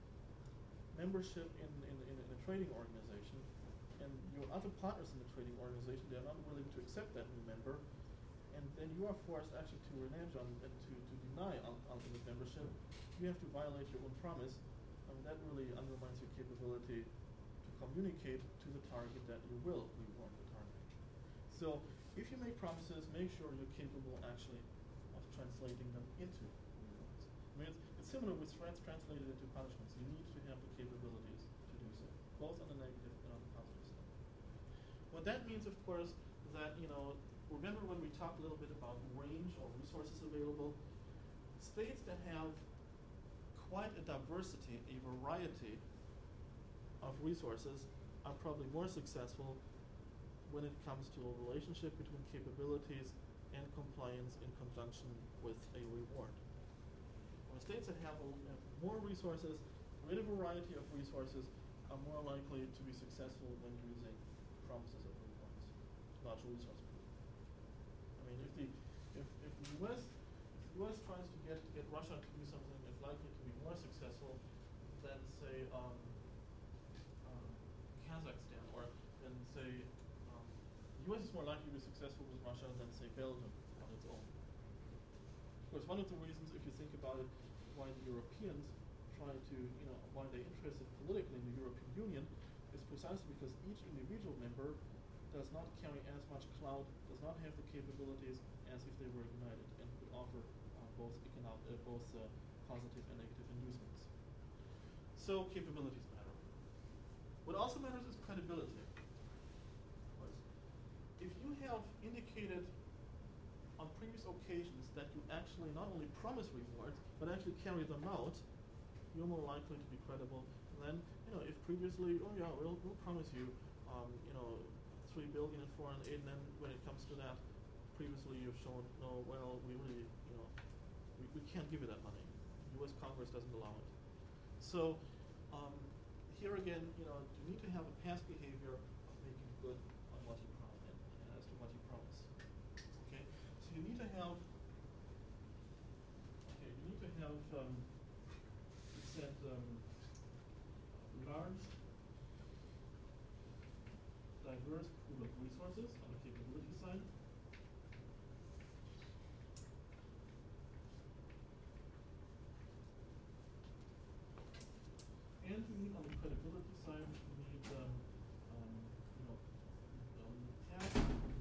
membership in, in, in, in a trading organization, and your other partners in the trading organization, they're not willing to accept that new member, and then you are forced actually to renege on and to, to deny ultimate membership, you have to violate your own promise, and that really undermines your capability to communicate to the target that you will reward the target. So if you make promises, make sure you're capable actually of translating them into rewards. I mean, it's, it's similar with threats translated into punishments. You need to have the capabilities to do so, both on the negative and on the positive side. What that means, of course, that, you know, remember when we talked a little bit about range or resources available? States that have quite a diversity, a variety of resources are probably more successful when it comes to a relationship between capabilities and compliance in conjunction with a reward. Or states that have, a, have more resources, greater variety of resources, are more likely to be successful when using promises of rewards, large resource pool. I mean, if the if, if the U S if the U S tries to get get Russia to do something, it's likely to be more successful than, say, um, um, Kazakhstan, or than, say, um, the U S is more likely to be successful with Russia than, say, Belgium on its own. Of course, one of the reasons, if you think about it, why the Europeans try to, you know, why they're interested politically in the European Union is precisely because each individual member does not carry as much clout, does not have the capabilities as if they were united and could offer uh, both economic, uh, both uh, positive and negative inducements. So capabilities matter. What also matters is credibility. If you have indicated on previous occasions that you actually not only promise rewards, but actually carry them out, you're more likely to be credible. And then, you know, if previously, oh yeah, we'll, we'll promise you, um, you know, three billion in foreign aid, and then when it comes to that, previously you've shown, no, well, we really, you know, we, we can't give you that money. U S Congress doesn't allow it. So um, here again, you know, you need to have a past behavior of making good on what you promise and, and as to what you promise. Okay, so you need to have. Okay, you need to have. Um, it said um, large, diverse pool of resources on the capability side. And we need on the credibility side, we need um, um, you know, um, past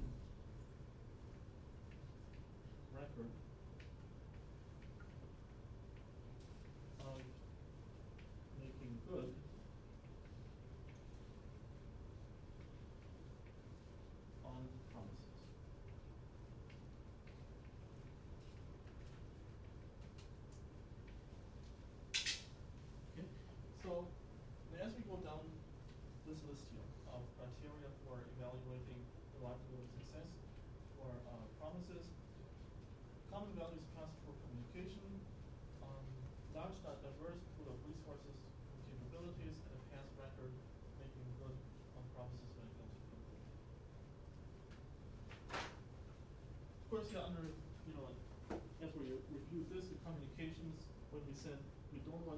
record of making good on promises. likelihood of success for uh, promises. Common values trust for communication. Um, large, diverse pool of resources and capabilities, and a past record making good on promises when it comes to communication. Of course, yeah, under, you know, as we reviewed this, the communications, when we said we don't want,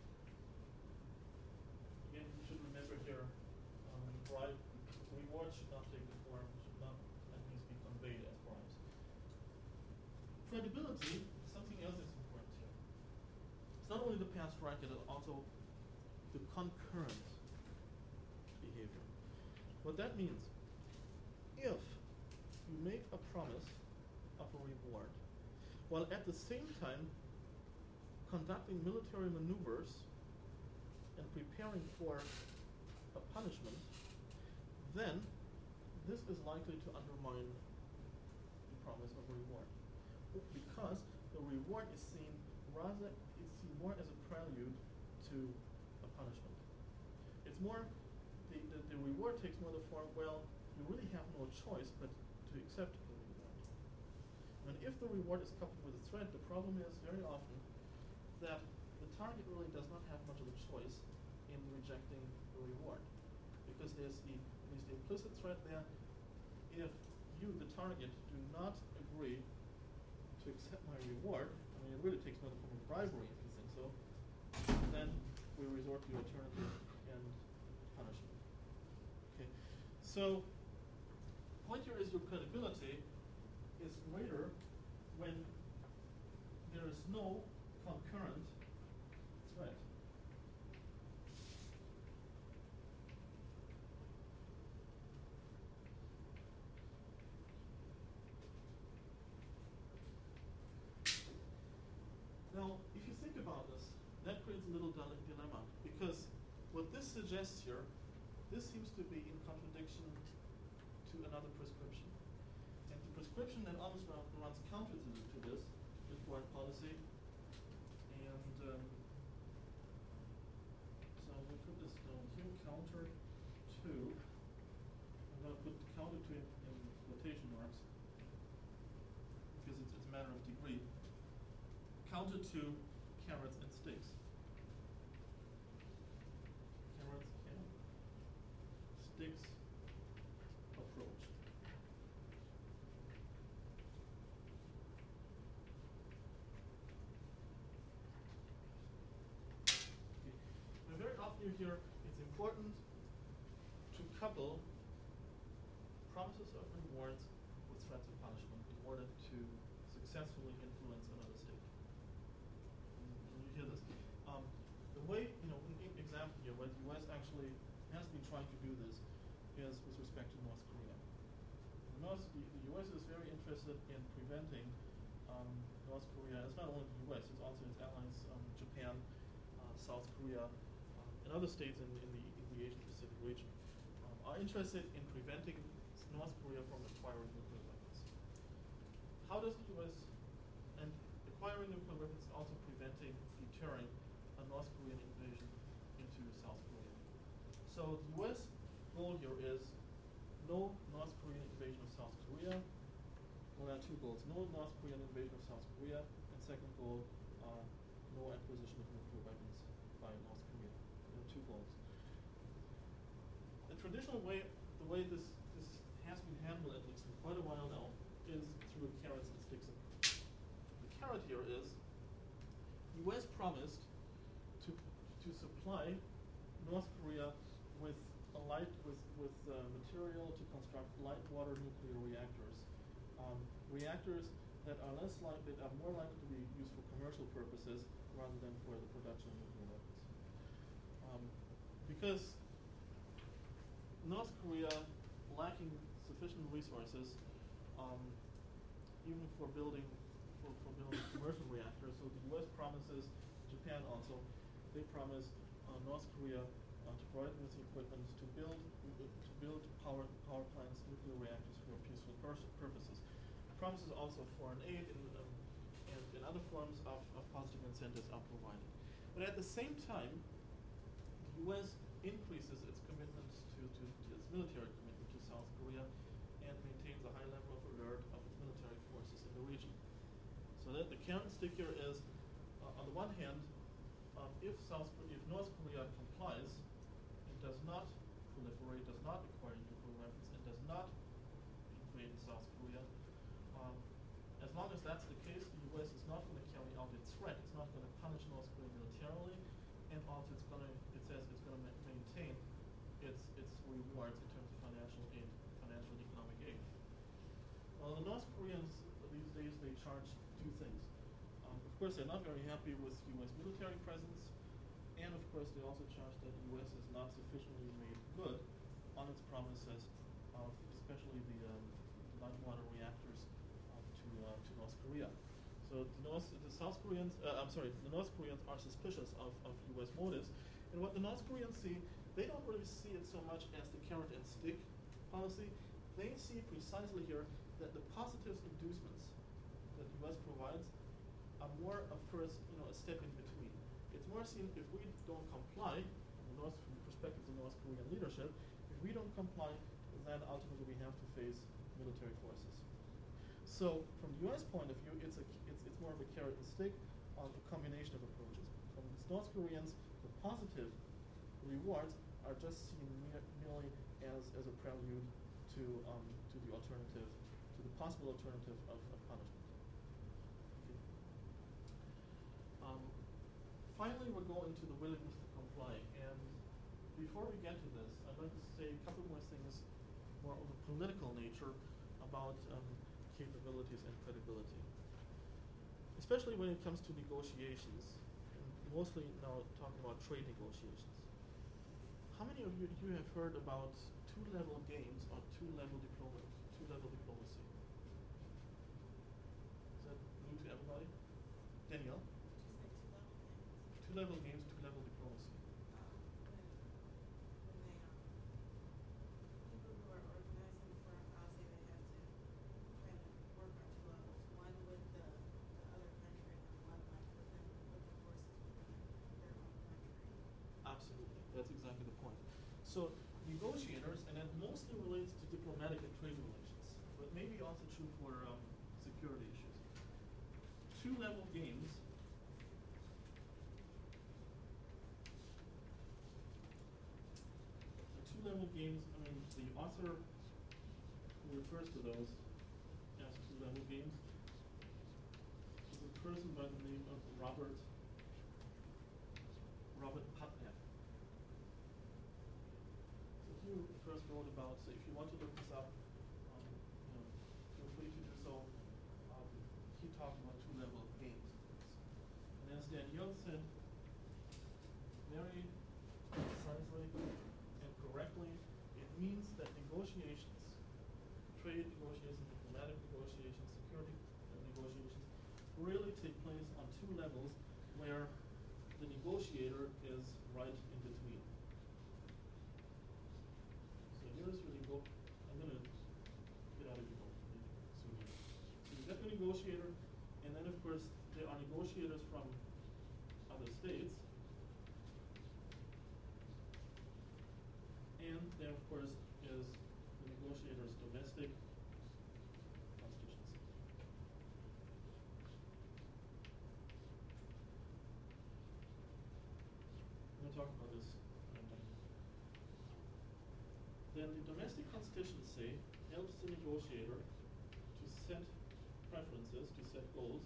again, you should remember here, um, bribe, reward should not take the form, should not at least be conveyed as bribes. Credibility, something else is important here. It's not only the past record, it's also the concurrent behavior. What that means, if you make a promise of a reward, while at the same time conducting military maneuvers and preparing for a punishment, then this is likely to undermine the promise of reward. Because the reward is seen rather it's seen more as a prelude to a punishment. It's more the, the, the reward takes more the form, well, you really have no choice but to accept the reward. And if the reward is coupled with a threat, the problem is very often that the target really does not have much of a choice in rejecting the reward. Because there's the, there's the implicit threat there. If you, the target, do not agree to accept my reward, I mean, it really takes more the form of bribery if you think so, then we resort to the alternative and punishment. Okay, so point here is your credibility is greater when there is no concurrent threat. Now, if you think about this, that creates a little dilemma, because what this suggests here, this seems to be in contradiction to another prescription. And the prescription that almost runs counter to, to this is foreign policy. And um, so we put this down here, counter to, I'm going to put counter to in, in quotation marks, because it's, it's a matter of degree. Counter to carrots and sticks. Carrots and sticks approach. Okay. Now very often you hear it's important to couple promises of rewards with threats of punishment in order to successfully influence another state. You hear this. Um, the way, you know, an example here, where the U S actually has been trying to do this is with respect to North Korea. The, North, the, the U S is very interested in preventing um, North Korea. It's not only the U S, it's also its allies, um, Japan, uh, South Korea, um, and other states in, in, the, in the Asian Pacific region um, are interested in preventing North Korea from acquiring nuclear weapons. How does the U S, and acquiring nuclear weapons is also preventing, deterring a North Korean invasion into South Korea. So the U S goal here is no North Korean invasion of South Korea. Well, there are two goals. No North Korean invasion of South Korea, and second goal, uh, no acquisition of nuclear weapons by North Korea. There are two goals. The traditional way, the way this, this has been handled, at least for quite a while now, is through a carrots and sticks approach. The carrot here is the U S promised to to supply North Korea with a light with with uh, material to construct light water nuclear reactors, um, reactors that are less like that are more likely to be used for commercial purposes rather than for the production of nuclear weapons. Um, because North Korea lacking sufficient resources, um, even for building for, for building commercial reactors, so the U S promises, Japan also, they promise uh, North Korea uh, to provide with the equipment to build uh, to build power power plants, nuclear reactors for peaceful purposes. Promises also foreign aid and, um, and, and other forms of, of positive incentives are provided. But at the same time, the U S increases its commitment to, to, to its military commitment to South Korea and the region. So that the carrot and stick here is, uh, on the one hand, um, if South, if North Korea complies and does not proliferate, does not acquire nuclear weapons, and does not invade South Korea, um, as long as that's the case, the U S is not going to carry out its threat. It's not going to punish North Korea militarily, and also it's going to, it says it's going to ma maintain its its rewards in terms of financial aid, financial and economic aid. Well, the North Koreans these days, they charge two things. Um, of course, they're not very happy with U S military presence, and of course, they also charge that the U S has not sufficiently made good on its promises of especially the um, light water reactors um, to uh, to North Korea. So the North, the South Koreans, uh, I'm sorry, the North Koreans are suspicious of, of U S motives, and what the North Koreans see, they don't really see it so much as the carrot and stick policy. They see precisely here that the positives inducements that the U S provides are more a first, you know, a step in between. It's more seen if we don't comply, from the, North, from the perspective of the North Korean leadership, if we don't comply, then ultimately we have to face military forces. So from the U S point of view, it's a it's it's more of a carrot and stick, uh, a combination of approaches. From the North Koreans, the positive rewards are just seen mere, merely as as a prelude to um, to the alternative, to the possible alternative of, of punishment. Okay. Um, finally, we'll go into the willingness to comply. And before we get to this, I'd like to say a couple more things more of a political nature about um, capabilities and credibility. Especially when it comes to negotiations, and mostly now talking about trade negotiations. How many of you, you have heard about two-level games or two-level diplomacy? Two-level diplomacy. Is that new to everybody? Danielle? Two-level games, two-level diplomacy. Absolutely, that's exactly the point. So negotiators, and that mostly relates to diplomatic and trade relations, but maybe also true for um, security issues. Two-level games the two-level games, I mean, the author who refers to those as two-level games is a person by the name of Robert Robert Putnam. So he first wrote about, so if you want to look this up, um, you know, feel free to do so. Um, he talked about two-level games. And as Danielle said, very precisely and correctly, it means that negotiations, trade negotiations, diplomatic negotiations, security negotiations, really take place on two levels where the negotiator is right in between. So here's your nego- I'm going to get out of your book soon. So you got the negotiator, and then of course there are negotiators from other states, and there of course is the negotiator's domestic constituency. We'll talk about this in a minute. Then the domestic constituency helps the negotiator to set preferences, to set goals.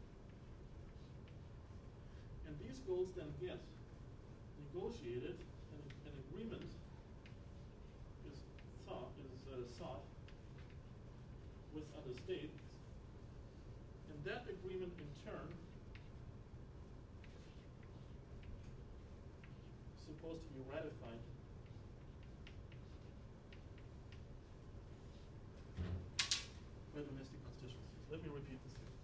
And these goals then get negotiated, and an agreement is sought, is uh, sought with other states. And that agreement in turn supposed to be ratified by domestic constituencies. Let me repeat this here.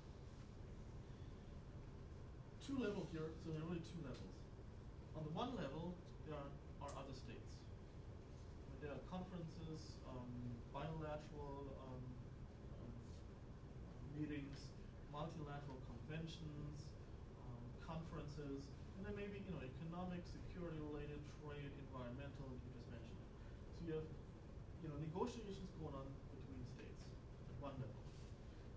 Two levels here, so there are really two levels. On the one level, there are, are other states. There are conferences, um, bilateral um, um, meetings, multilateral conventions, um, conferences, and then maybe, you know, economic, security-related, trade, environmental, you just mentioned it. So you have, you know, negotiations going on between states at one level. But on the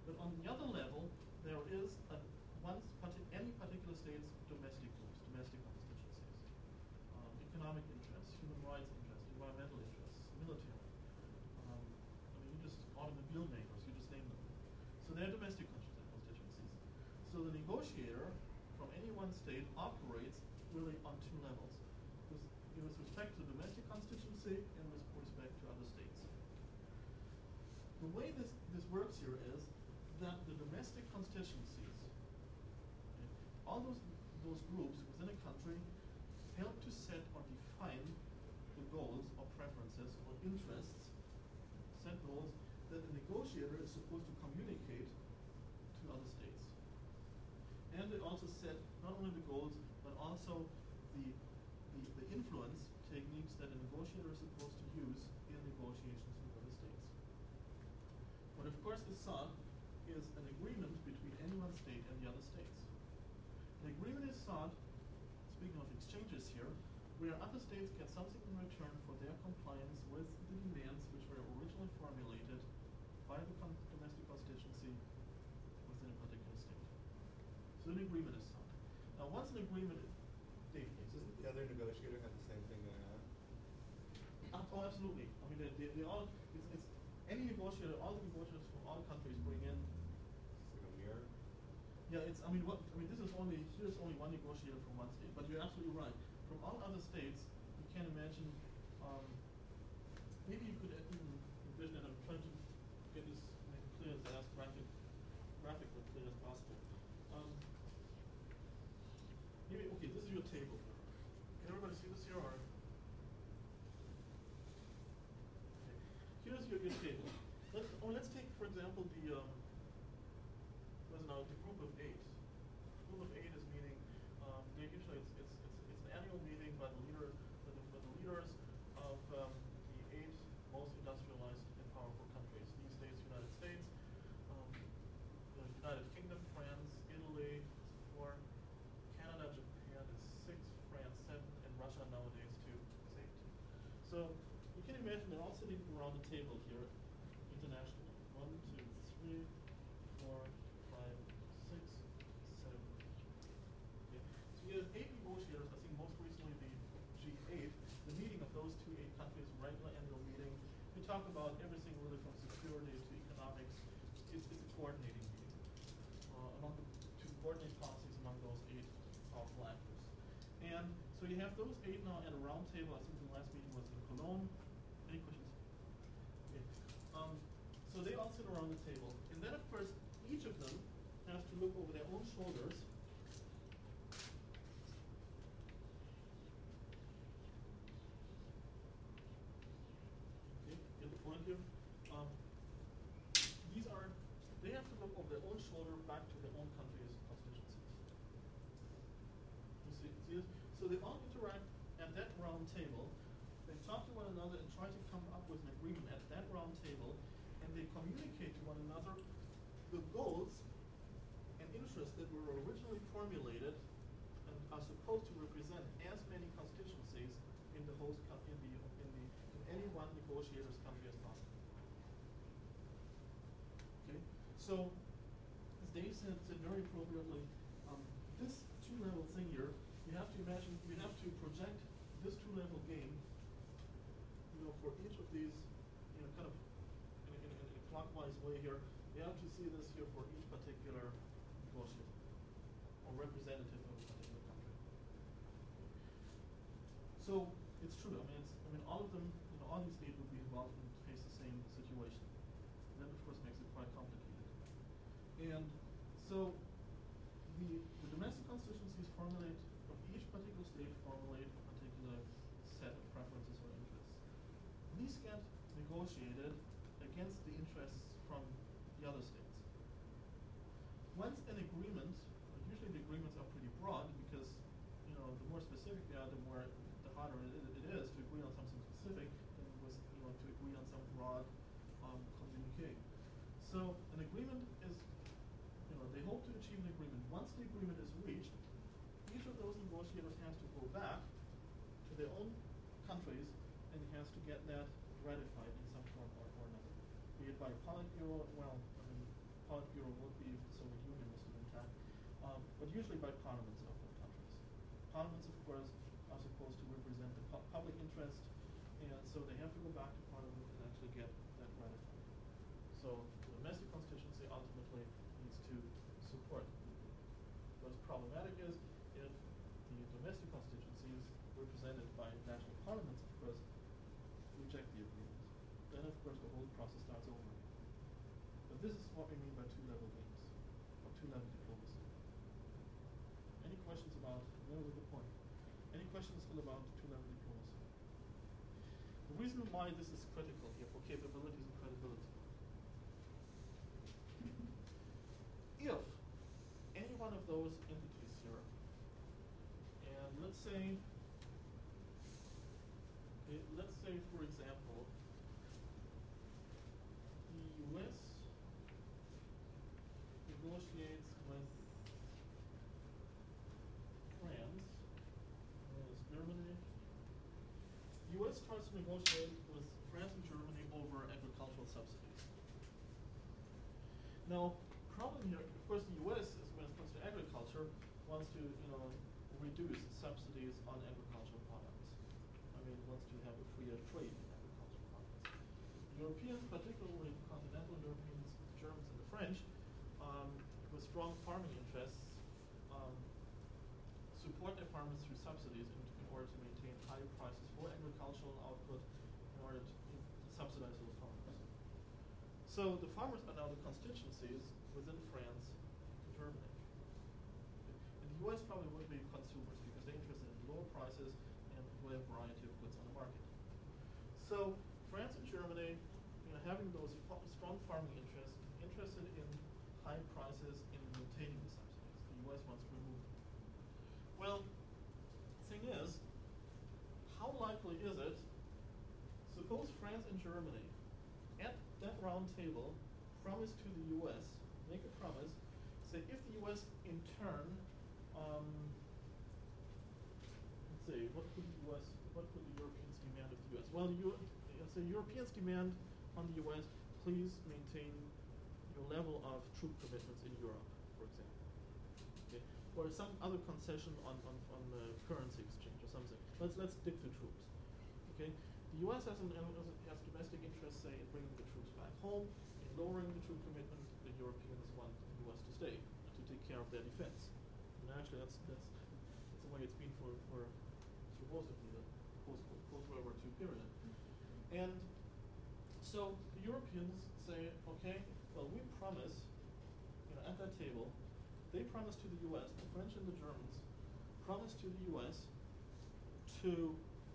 the other level, there is a, once parti any particular state's domestic groups, domestic constituencies, um, economic interests, human rights interests, environmental interests, military. Um, I mean, you just automobile makers, you just name them. So they're domestic constituencies. So the negotiator from any one state operates really on two levels, with, with respect to the domestic constituency and with respect to other states. The way this, this works here is that the domestic constituencies, okay, all those, those groups within a country help to set or define the goals or preferences or interests, set goals that the negotiator is supposed to communicate to other states. And they also set not only the goals, but also the, the, the influence techniques that a negotiator is supposed to use in negotiations with other states. What of course is sought is an agreement between any one state and the other states. An agreement is sought, speaking of exchanges here, where other states get something in return for their compliance with the demands which were originally formulated by the con domestic constituency within a particular state. So an agreement is sought. Now once an agreement is, Dave, please. Doesn't the other negotiator have the same thing going on? Uh, oh, absolutely. I mean, they, they, they all, it's, it's any negotiator, all the negotiators from all countries bring in. It's like a mirror? Yeah, it's, I mean, what, I mean, this is only, here's only one negotiator from one state, but you're absolutely right. From all other states, you can imagine, um, maybe you could even envision, and I'm trying to get this make it clear as graphic, graphic but clear as possible. Um, maybe, okay, this is your table here. Can everybody see this here, or? Okay. Here's your, your table. Let's, oh, let's take, for example, the, um, what's now, the group of eight. Group of eight is meaning, um, they usually, it's, it's, it's, it's an annual meeting by the leader, by the, by the leaders of um, the eight most industrialized and powerful countries. These days, United States, um, the United Kingdom, France, Italy, four, Canada, Japan is six, France seven, and Russia nowadays two is eight. So you can imagine they're all sitting around the table here internationally. One, two, three, four, five, six, seven. Okay. So you have eight negotiators. I think most recently the G eight, the meeting of those two eight countries, regular annual meeting. We talk about everything really from security to economics. It's, it's a coordinating meeting uh, among the, to coordinate policies among those eight powerful actors. And so you have those eight now at a round table. I think the last meeting was in Cologne. Any questions? Okay. Um, so they all sit around the table. And then of course, each of them has to look over their own shoulders. Okay, get the point here? Um, these are, they have to look over their own shoulder back to their own country's constituencies. You see, see this? So they all interact at that round table. They talk to one another and try to come up with an agreement at that round table, and they communicate to one another the goals and interests that were originally formulated and are supposed to represent as many constituencies in the host co in the in the in any one negotiator's country as possible. Okay, so as Dave said, said very appropriately, um, this two-level thing here, you have to imagine, you have to project this two-level game, you know, for each of these, you know, kind of in a, in a, in a clockwise way here. You have to see this here for each particular negotiator or representative of a particular country. So it's true. I mean, it's, I mean, all of them, you know, all these eight would be involved and face the same situation. And that, of course, makes it quite complicated. And so the, the domestic constituencies formulate, of each particular state formulate a particular set of preferences or interests. These get negotiated against the interests from the other states. Once an agreement, usually the agreements are pretty broad because, you know, the more specific they are, the more, the harder it, it is to agree on something specific than it was, you know, to agree on some broad um, communique. So an agreement is, you know, they hope to achieve an agreement. Once the agreement is reached, each of those negotiators has to go back to their own countries and has to get that ratified in some form or, or another. Be it by Politburo, well, I mean, Politburo would be if the Soviet Union was still intact, um, but usually by parliaments of the countries. Parliaments, of course, are supposed to represent the pu public interest, and so they have to go back to parliament and actually get that ratified. So the domestic constituency ultimately needs to support. What's problematic is if the domestic constituencies represented by national parliaments, of course, reject the agreement. Then, of course, the whole process starts over again. But this is what we mean by two-level games, or two-level diplomacy. Any questions about, that was a good point. Any questions still about two-level diplomacy? The reason why this is critical here for capabilities and credibility. If any one of those entities here, and let's say, okay, let's say for example, the U S negotiates with France, with Germany. U S tries to negotiate with France and Germany over agricultural subsidies. Now, problem here, of course, the U S, is when it comes to agriculture, wants to, you know, reduce subsidies on agricultural products. I mean, wants to have a freer trade in agricultural products. Europeans, particularly continental Europeans, the Germans and the French, um, with strong farming interests, um, support their farmers through subsidies in, in order to maintain high prices for agricultural output in order to, to subsidize those farmers. So the farmers are now the constituencies within France and Germany. And the U S probably would be consumers because they're interested in lower prices and a wide variety of goods on the market. So France and Germany, you know, having those fa strong farming interests, interested in high prices in maintaining the subsidies. The U S wants to remove them. Well, the thing is, how likely is it, suppose France and Germany at that round table promise to the U S, make a promise, say if the U S in turn, um, let's see, what could the U S, what could the Europeans demand of the U S? Well, the U let's say Europeans demand on the U S, please maintain your level of troop commitments in Europe, for example. Okay? Or some other concession on, on, on the currency exchange or something. Let's, let's stick to troops. Okay? The U S has, an, has domestic interests, say, in bringing the troops back home, in lowering the troop commitment. The Europeans want the U S to stay and to take care of their defense. And actually, that's that's, that's the way it's been for for supposedly the post post World War Two period. And so the Europeans say, okay, well, we promise, you know, at that table, they promise to the U S, the French and the Germans promise to the U S to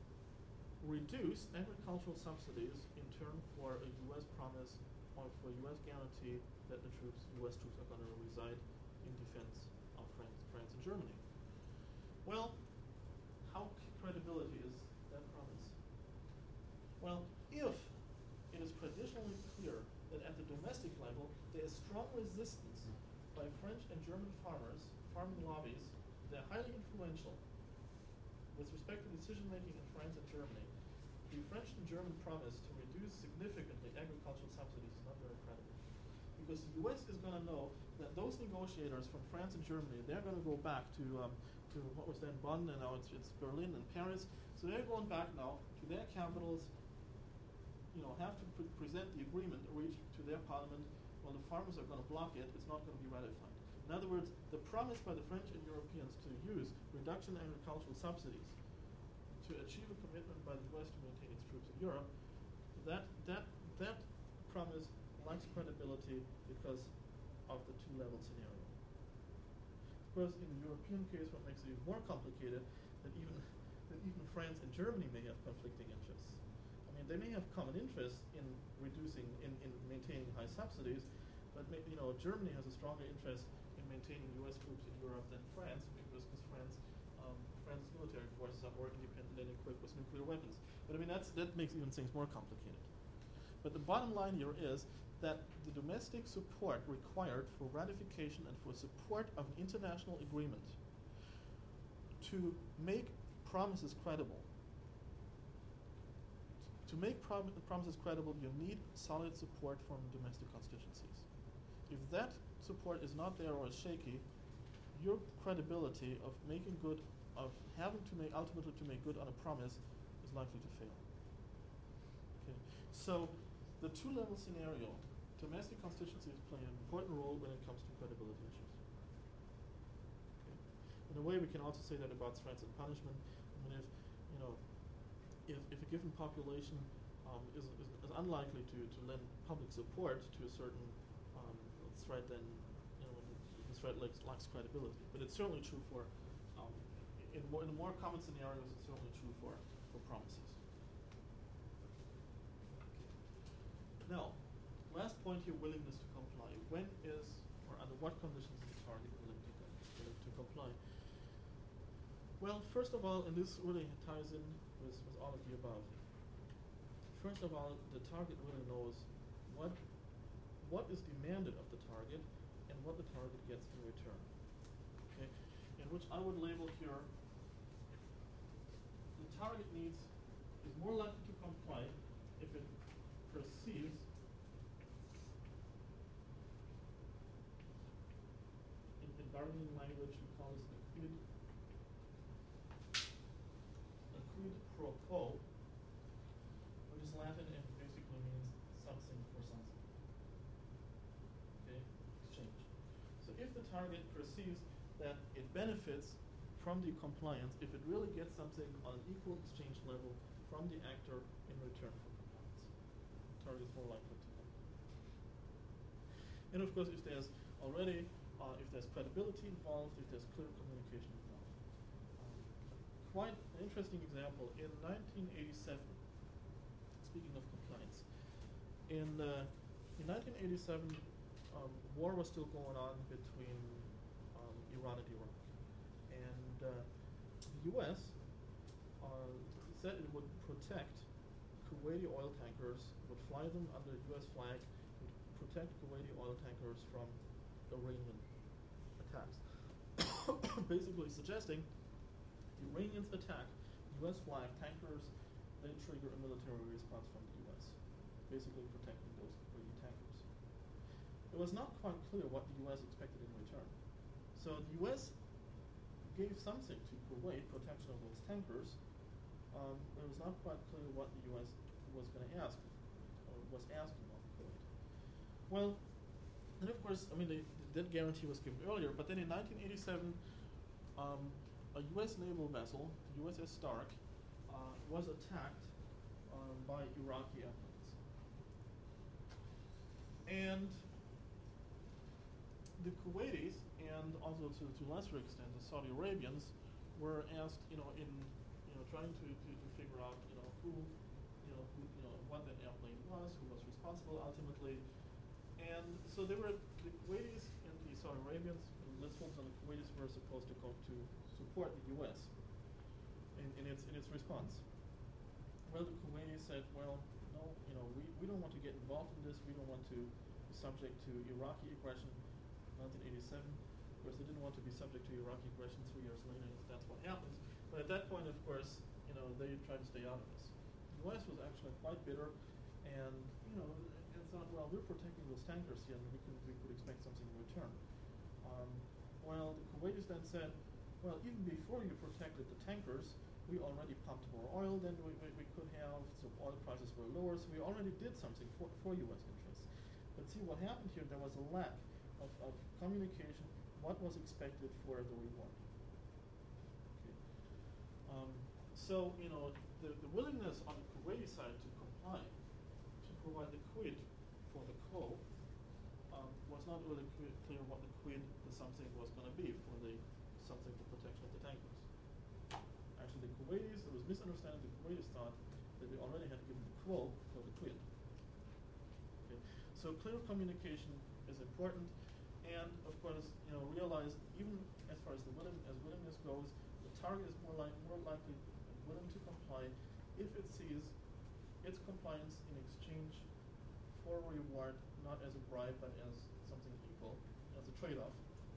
reduce agricultural subsidies in turn for a U S promise or for a U S guarantee that the troops, U S troops are going to reside in defense of France, France and Germany. Well, how credibility is that promise? Well, if it is traditionally clear that at the domestic level there is strong resistance by French and German farmers, farming lobbies, they're highly influential with respect to decision making in France and Germany, the French and German promise to reduce significantly agricultural subsidies is not very credible. Because the U S is going to know that those negotiators from France and Germany, they're going to go back to, um, to what was then Bonn, and now it's, it's Berlin and Paris. So they're going back now to their capitals, you know, have to pre present the agreement reached to their parliament. Well, the farmers are going to block it. It's not going to be ratified. In other words, the promise by the French and Europeans to use reduction in agricultural subsidies to achieve a commitment by the U S to maintain its troops in Europe, that that that promise lacks credibility because of the two-level scenario. Of course, in the European case, what makes it even more complicated, that even that even France and Germany may have conflicting interests. I mean, they may have common interests in reducing, in, in maintaining high subsidies, but may, you know, Germany has a stronger interest in maintaining U S troops in Europe than France, because because France, um, France's military forces are more independent and equipped with nuclear weapons. But I mean, that's that makes even things more complicated. But the bottom line here is that the domestic support required for ratification and for support of an international agreement to make promises credible. To make prom promises credible, you need solid support from domestic constituencies. if that support is not there or is shaky, your credibility of making good, of having to make, ultimately to make good on a promise, is likely to fail. Okay, so the two-level scenario, domestic constituencies play an important role when it comes to credibility issues. Okay. In a way, we can also say that about threats and punishment. I mean, if you know, if, if a given population um, is, is, is unlikely to, to lend public support to a certain um, threat, then you know the threat lacks, lacks credibility. But it's certainly true for, um, in, more, in the more common scenarios, it's certainly true for, for promises. Okay. Now, last point here: willingness to comply. When is, or under what conditions is the target willing to, willing to comply? Well, first of all, and this really ties in with, with all of the above. First of all, the target really knows what what is demanded of the target and what the target gets in return. Okay, in which I would label here: the target needs is more likely to comply if it perceives in, in bargaining language we call this a quid a quid pro quo, which is Latin and basically means something for something. Okay, exchange. So if the target perceives that it benefits from the compliance, if it really gets something on an equal exchange level from the actor in return for compliance, the target is more likely to comply. And of course, if there's already, uh, if there's credibility involved, if there's clear communication involved. Um, quite an interesting example, in nineteen eighty-seven, speaking of compliance, in, uh, in nineteen eighty-seven, um, war was still going on between um, Iran and Iraq. And uh, the U S uh, said it would protect Kuwaiti oil tankers, would fly them under U S flag, would protect Kuwaiti oil tankers from Iranian attacks. Basically suggesting the Iranians attack U S flag tankers, they trigger a military response from the U S, basically protecting those Kuwaiti tankers. It was not quite clear what the U S expected in return. So the U S gave something to Kuwait, protection of those tankers. Um, it was not quite clear what the U S was going to ask, or was asking of Kuwait. Well, and of course, I mean, the, that guarantee was given earlier, but then in nineteen eighty-seven, um, a U S naval vessel, the U S S Stark, uh, was attacked um, by Iraqi airplanes. And the Kuwaitis, and also to, to a lesser extent the Saudi Arabians, were asked, you know, in you know trying to, to, to figure out, you know, who, you know, who, you know, what that airplane was, who was responsible ultimately, and so they were the Kuwaitis and the Saudi Arabians. Let's focus on the Kuwaitis were supposed to go to support the U S in, in its in its response. Well, the Kuwaitis said, well, no, you know, we, we don't want to get involved in this. We don't want to be subject to Iraqi aggression. nineteen eighty-seven. Of course, they didn't want to be subject to Iraqi aggression three years later. That's what happens. But at that point, of course, you know, they tried to stay out of this. The U S was actually quite bitter, and you know, and thought, well, we're protecting those tankers here, and we could we could expect something in return. Um, well, the Kuwaitis then said, well, even before you protected the tankers, we already pumped more oil than we, we, we could have. So oil prices were lower. So we already did something for for U S interests. But see, what happened here? There was a lack Of, of communication, what was expected for the reward. Okay. Um, so, you know, the, the willingness on the Kuwaiti side to comply, to provide the quid for the quo, um, was not really clear, clear what the quid, the something, was going to be for the something for protection of the tankers. Actually, the Kuwaitis, there was misunderstanding. The Kuwaitis thought that they already had given the quo for the quid. Okay. So clear communication is important. And of course, you know, realize even as far as the willing, as willingness goes, the target is more, like, more likely willing to comply if it sees its compliance in exchange for a reward, not as a bribe, but as something equal, as a trade-off.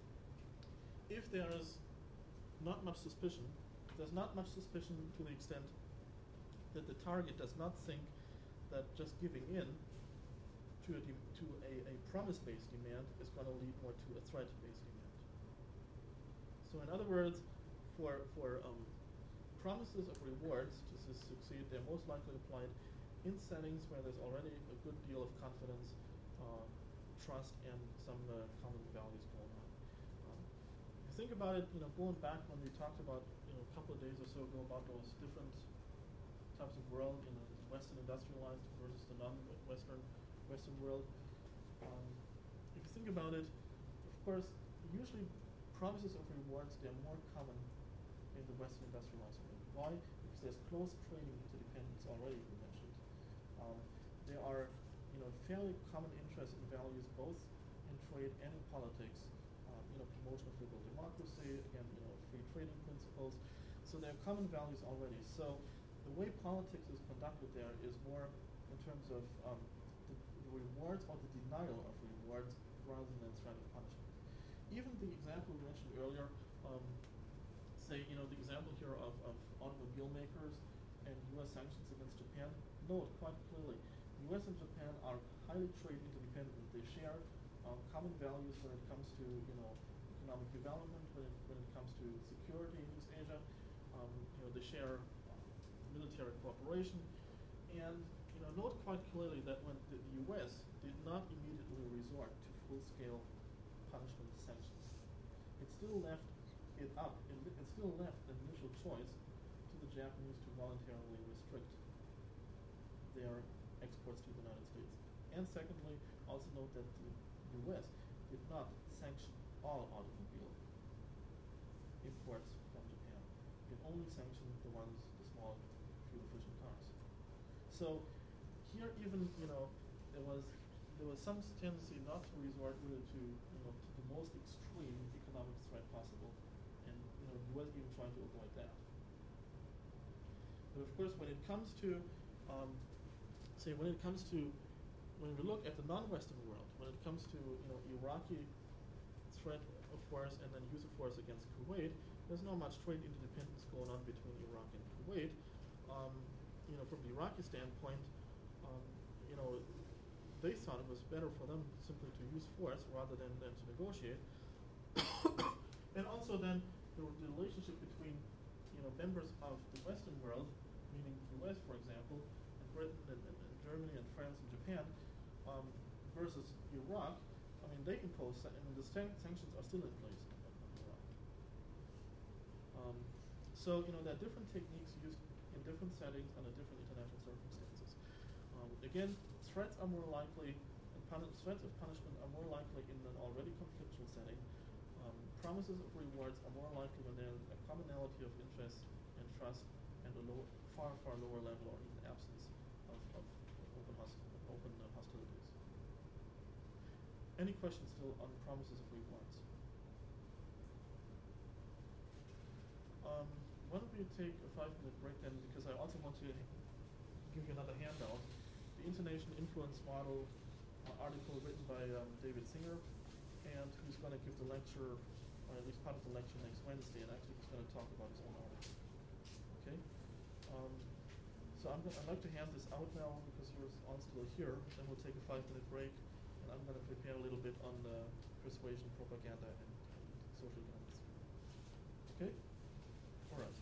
If there is not much suspicion, if there's not much suspicion to the extent that the target does not think that just giving in to a, to a, a promise-based demand is going to lead more to a threat-based demand. So in other words, for, for um, promises of rewards to su succeed, they're most likely applied in settings where there's already a good deal of confidence, uh, trust, and some uh, common values going on. Um, if you think about it, you know, going back when we talked about, you know, a couple of days or so ago about those different types of world, you know, Western industrialized versus the non-Western Western world. Um, if you think about it, of course, usually promises of rewards, they're more common in the Western industrialized world. Why? Because there's close trading interdependence already, we mentioned. Um, there are, you know, fairly common interests and values both in trade and in politics. Um, you know, promotion of liberal democracy, again, you know, free trading principles. So there are common values already. So the way politics is conducted there is more in terms of um, the, the rewards or the denial of rewards rather than threat of punishment. Even the example we mentioned earlier, um, say, you know, the example here of, of automobile makers and U S sanctions against Japan, note quite clearly, U S and Japan are highly trade interdependent. They share um, common values when it comes to, you know, economic development, when it, when it comes to security in East Asia. Um, you know, they share military cooperation, and you know, note quite clearly that when the, the U S did not immediately resort to full-scale punishment sanctions, it still left it up. It, it still left an initial choice to the Japanese to voluntarily restrict their exports to the United States. And secondly, also note that the U S did not sanction all automobile imports from Japan. It only sanctioned the ones, the small fuel-efficient cars. So here, even you know, there was there was some tendency not to resort really to you know to the most extreme economic threat possible, and you know, the U S even trying to avoid that. But of course, when it comes to um, say when it comes to when we look at the non-Western world, when it comes to you know Iraqi threat of force and then use of force against Kuwait, there's not much trade interdependence going on between Iraq and Kuwait. Um, you know, from the Iraqi standpoint, um, you know, they thought it was better for them simply to use force rather than, than to negotiate. And also then the, the relationship between you know members of the Western world, meaning the U S, for example, and Britain and, and, and Germany and France and Japan, um, versus Iraq. I mean, they impose, I mean, the sanctions are still in place on Iraq. Um, so, you know, there are different techniques used in different settings under different international circumstances. Um, again, threats are more likely, and threats of punishment are more likely in an already conflictual setting. Um, promises of rewards are more likely when there is a commonality of interest and trust and a low, far, far lower level or even absence of, of, of open, host open uh, hostilities. Any questions still on promises of rewards? Um, why don't we take a five-minute break then, because I also want to give you another handout. The Intonation Influence Model uh, article written by um, David Singer, and who's going to give the lecture, or at least part of the lecture next Wednesday, and actually he's going to talk about his own article. Okay? Um, so I'm I'd like to hand this out now because yours on still here, then we'll take a five-minute break. And I'm going to prepare a little bit on uh, persuasion, propaganda, and, and social economics. Okay? All right.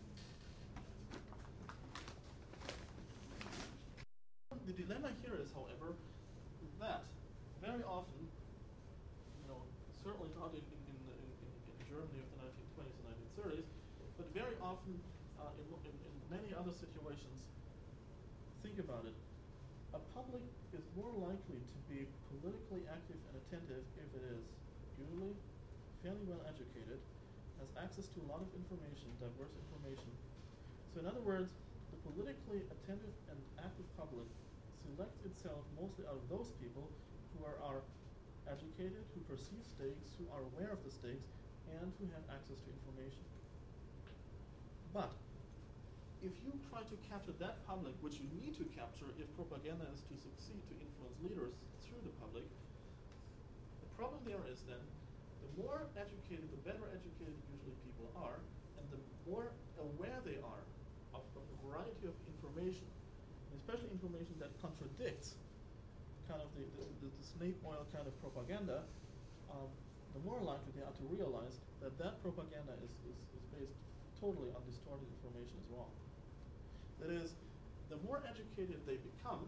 The dilemma here is, however, that very often, you know, certainly not in, in, in, in, in Germany of the nineteen twenties and nineteen thirties, but very often uh, in, in, in many other situations, think about it. A public is more likely to be politically active and attentive if it is usually fairly well educated, has access to a lot of information, diverse information. So in other words, the politically attentive and active public selects itself mostly out of those people who are, are educated, who perceive stakes, who are aware of the stakes, and who have access to information. But if you try to capture that public, which you need to capture if propaganda is to succeed to influence leaders through the public, the problem there is then, the more educated, the better educated usually people are, and the more aware they are of, of a variety of information, especially information that contradicts kind of the, the, the, the the snake oil kind of propaganda, um, the more likely they are to realize that that propaganda is, is, is based totally on distorted information is wrong. That is, the more educated they become,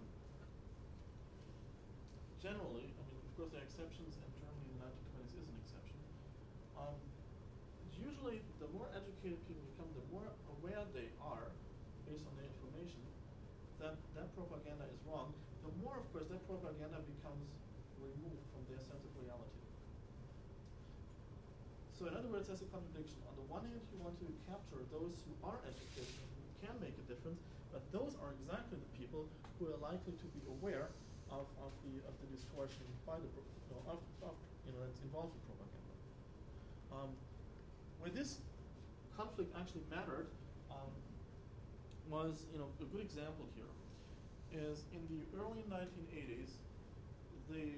generally, I mean, of course there are exceptions, and Germany in the nineteen twenties is an exception. Um, usually, the more educated people become, the more aware they are, based on their information, that that propaganda is wrong. The more, of course, that propaganda becomes removed from their sense of reality. So in other words, there's a contradiction. On the one hand, you want to capture those who are educated and who can make a difference, but those are exactly the people who are likely to be aware of, of the of the distortion by the you know, of, of you know that's involved in propaganda. Um, where this conflict actually mattered um, was you know a good example here is in the early nineteen eighties the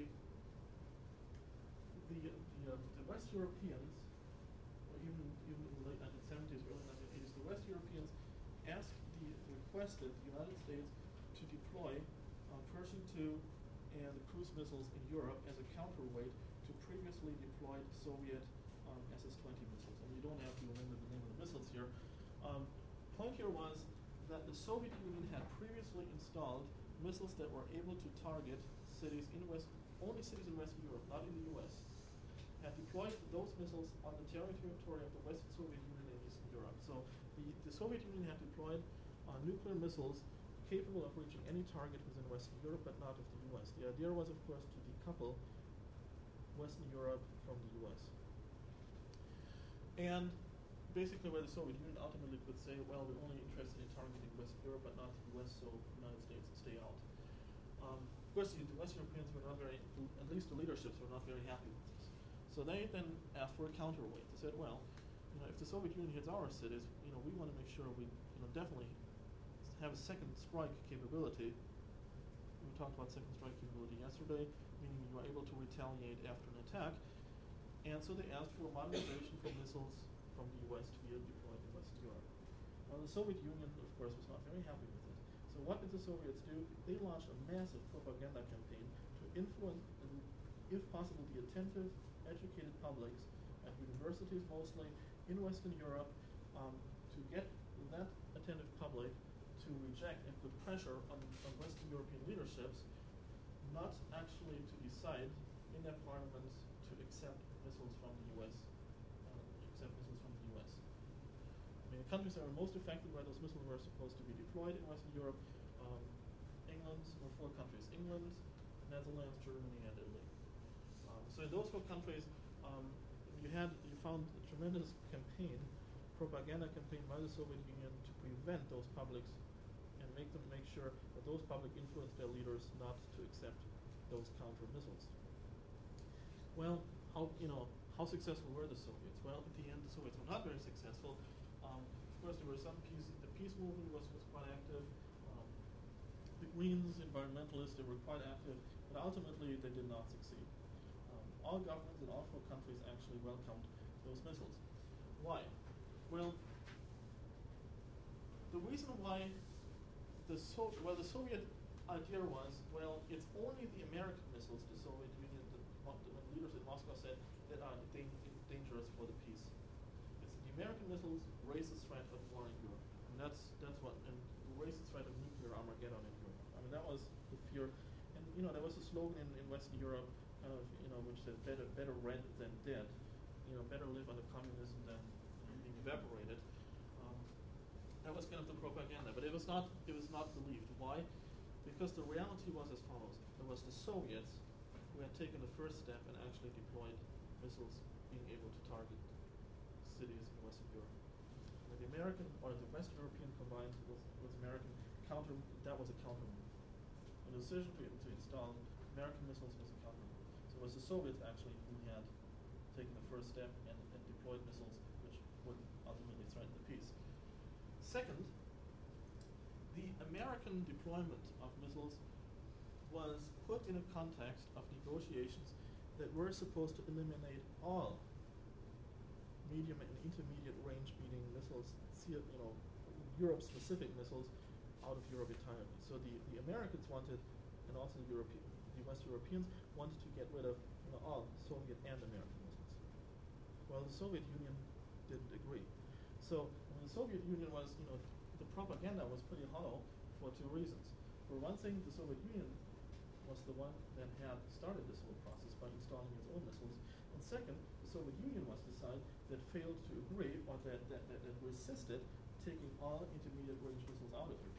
the the, uh, the West Europeans, or even even in the late nineteen seventies, early nineteen eighties, the West Europeans asked the requested the United States to deploy uh, Pershing two and the cruise missiles in Europe as a counterweight to previously deployed Soviet um, S S twenty missiles. And you don't have to remember the name of the missiles here. Um, point here was that the Soviet Union had previously installed missiles that were able to target cities in West, only cities in Western Europe, not in the U S, had deployed those missiles on the territory of the Western Soviet Union and Eastern Europe. So the, the Soviet Union had deployed uh, nuclear missiles capable of reaching any target within Western Europe, but not of the U S. The idea was, of course, to decouple Western Europe from the U S. And basically where the Soviet Union ultimately could say, well, we're only interested in targeting Western Europe, but not the U S, so the United States stay out. Um, of course, the, the West Europeans were not very, at least the leaderships were not very happy with this. So they then asked for a counterweight. They said, well, you know, if the Soviet Union hits our cities, you know, we want to make sure we, you know, definitely have a second strike capability. We talked about second strike capability yesterday, meaning you are able to retaliate after an attack. And so they asked for a modernization for missiles from the U S to be deployed in Western Europe. Well, the Soviet Union, of course, was not very happy with it. So what did the Soviets do? They launched a massive propaganda campaign to influence, and if possible, the attentive, educated publics at universities mostly in Western Europe um, to get that attentive public to reject and put pressure on, on Western European leaderships not actually to decide in their parliaments to accept missiles from the U S, uh, accept missiles from the U S. I mean, the countries that were most affected where those missiles were supposed to be deployed in Western Europe, um, England, or four countries, England, Netherlands, Germany, and Italy. Um, so in those four countries, um, you had, you found a tremendous campaign, propaganda campaign by the Soviet Union to prevent those publics and make them make sure that those public influence their leaders not to accept those counter missiles. Well, how you know how successful were the Soviets? Well, at the end, the Soviets were not very successful. Um, of course, there were some peace. The peace movement was, was quite active. Um, the Greens, environmentalists, they were quite active, but ultimately they did not succeed. Um, all governments in all four countries actually welcomed those missiles. Why? Well, the reason why the so well the Soviet idea was, well, it's only the American missiles, the Soviet Union, the, the leaders in Moscow said, that are da- dangerous for the peace. It's the American missiles raise the threat of war in Europe. And that's that's what, and raise the threat of nuclear Armageddon in Europe. I mean, that was the fear. And, you know, there was a slogan in, in Western Europe, kind of, you know, which said, better better red than dead. You know, better live under communism than being evaporated. Um, that was kind of the propaganda, but it was not it was not believed. Why? Because the reality was as follows. There was the Soviets who had taken the first step and actually deployed missiles being able to target cities in Western Europe. And the American, or the West European combined with, with American counter, that was a counter move. And the decision to, to install American missiles was a counter move. So it was the Soviets actually who had taken the first step and, and deployed missiles which would ultimately threaten the peace. Second, the American deployment of missiles was put in a context of negotiations that were supposed to eliminate all medium and intermediate range, meaning missiles, you know, Europe-specific missiles, out of Europe entirely. So the, the Americans wanted, and also the European, the West Europeans wanted to get rid of you know, all Soviet and American missiles. Well, the Soviet Union didn't agree. So when the Soviet Union was, you know, the propaganda was pretty hollow for two reasons. For one thing, the Soviet Union was the one that had started this whole process by installing its own missiles. And second, the Soviet Union was the side that failed to agree or that, that, that, that resisted taking all intermediate range missiles out of it.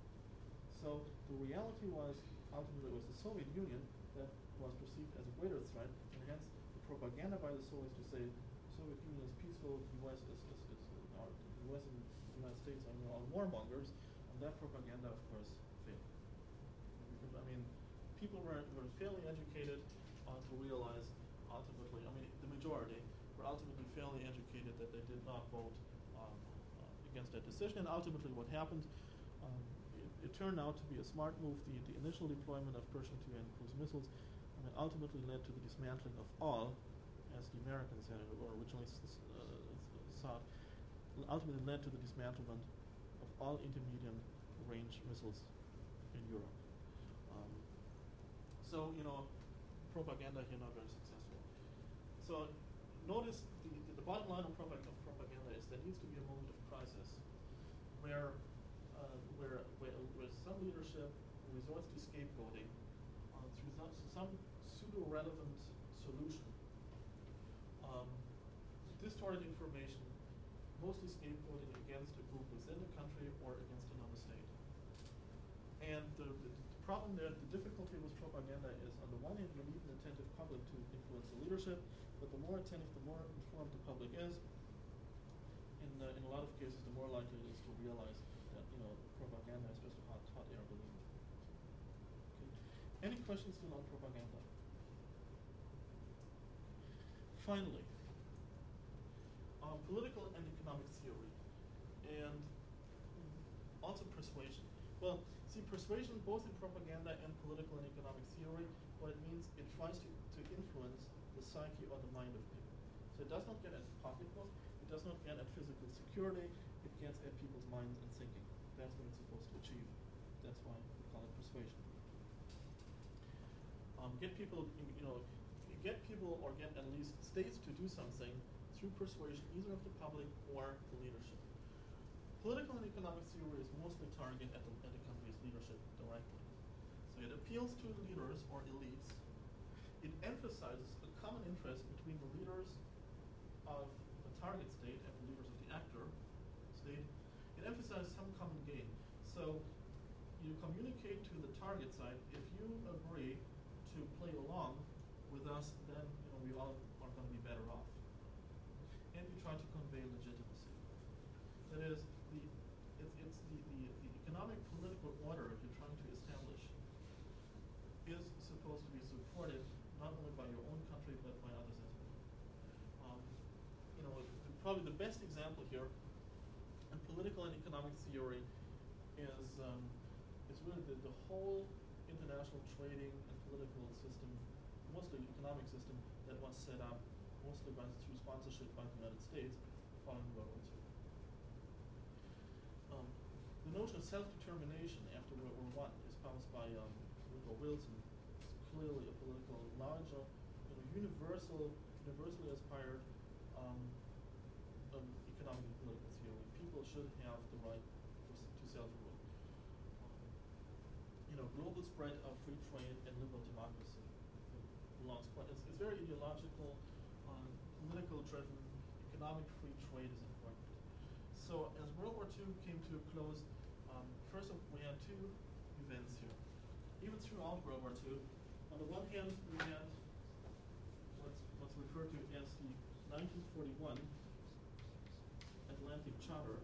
So the reality was, ultimately, it was the Soviet Union that was perceived as a greater threat, and hence the propaganda by the Soviets to say the Soviet Union is peaceful, the U S is, is, is uh, the U S and the United States are you know, all warmongers, and that propaganda, of course, failed. Because, I mean, people were, were fairly educated uh, to realize ultimately, I mean, the majority were ultimately fairly educated that they did not vote um, uh, against that decision, and ultimately what happened, um, it, it turned out to be a smart move. The, the initial deployment of Pershing two and cruise missiles I mean, ultimately led to the dismantling of all, as the Americans had it, or originally uh, thought, ultimately led to the dismantlement of all intermediate range missiles in Europe. Um, so, you know, propaganda here not very successful. So notice the, the, the bottom line of propaganda, of propaganda is there needs to be a moment of crisis where, uh, where, where, where some leadership resorts to scapegoating uh, through some, some pseudo-relevant solution. Um, distorted information, mostly scapegoating against a group within the country or against another state. And the, the, the problem there, the difficulty with propaganda is, on the one hand, you need an attentive public to influence the leadership, but the more attentive, the more informed the public is, in, uh, in a lot of cases, the more likely it is to realize that, you know, propaganda is just a hot, hot air balloon. Okay. Any questions still on propaganda? Finally, um, political and economic theory, and also persuasion. Well, see, persuasion, both in propaganda and political and economic theory, what it means, it tries to, to influence the psyche or the mind of people. So it does not get at pocketbook, it does not get at physical security, it gets at people's minds and thinking. That's what it's supposed to achieve. That's why we call it persuasion. Um, get people, you know, get people or get at least states to do something through persuasion, either of the public or the leadership. Political and economic theory is mostly targeted at the, at the country's leadership directly. So it appeals to leaders or elites. It emphasizes a common interest between the leaders of the target state and the leaders of the actor state. It emphasizes some common gain. So you communicate to the target side, if you agree to play along with us, then you know we all are going to be better off. And you try to convey legitimacy. That is, the it's, it's the, the, the economic political order you're trying to establish is supposed to be supported not only by your own country but by others as well. Um, you know, the, probably the best example here in political and economic theory is um, is really the, the whole international trading and political system, mostly economic system, that was set up mostly by through sponsorship by the United States following World War Two. Um, the notion of self-determination after World War One is posed by um, Woodrow Wilson. It's clearly a political, larger, you know, universal, universally aspired um, um, economic and political theory. People should have the right for, to self-rule. Um, you know, global spread of free trade and liberal democracy belongs quite. It's, it's very ideological. Um, political driven, economic free trade is important. So as World War Two came to a close, um, first of we had two events here. Even throughout World War Two, on the one hand we had what's, what's referred to as the nineteen forty-one Atlantic Charter.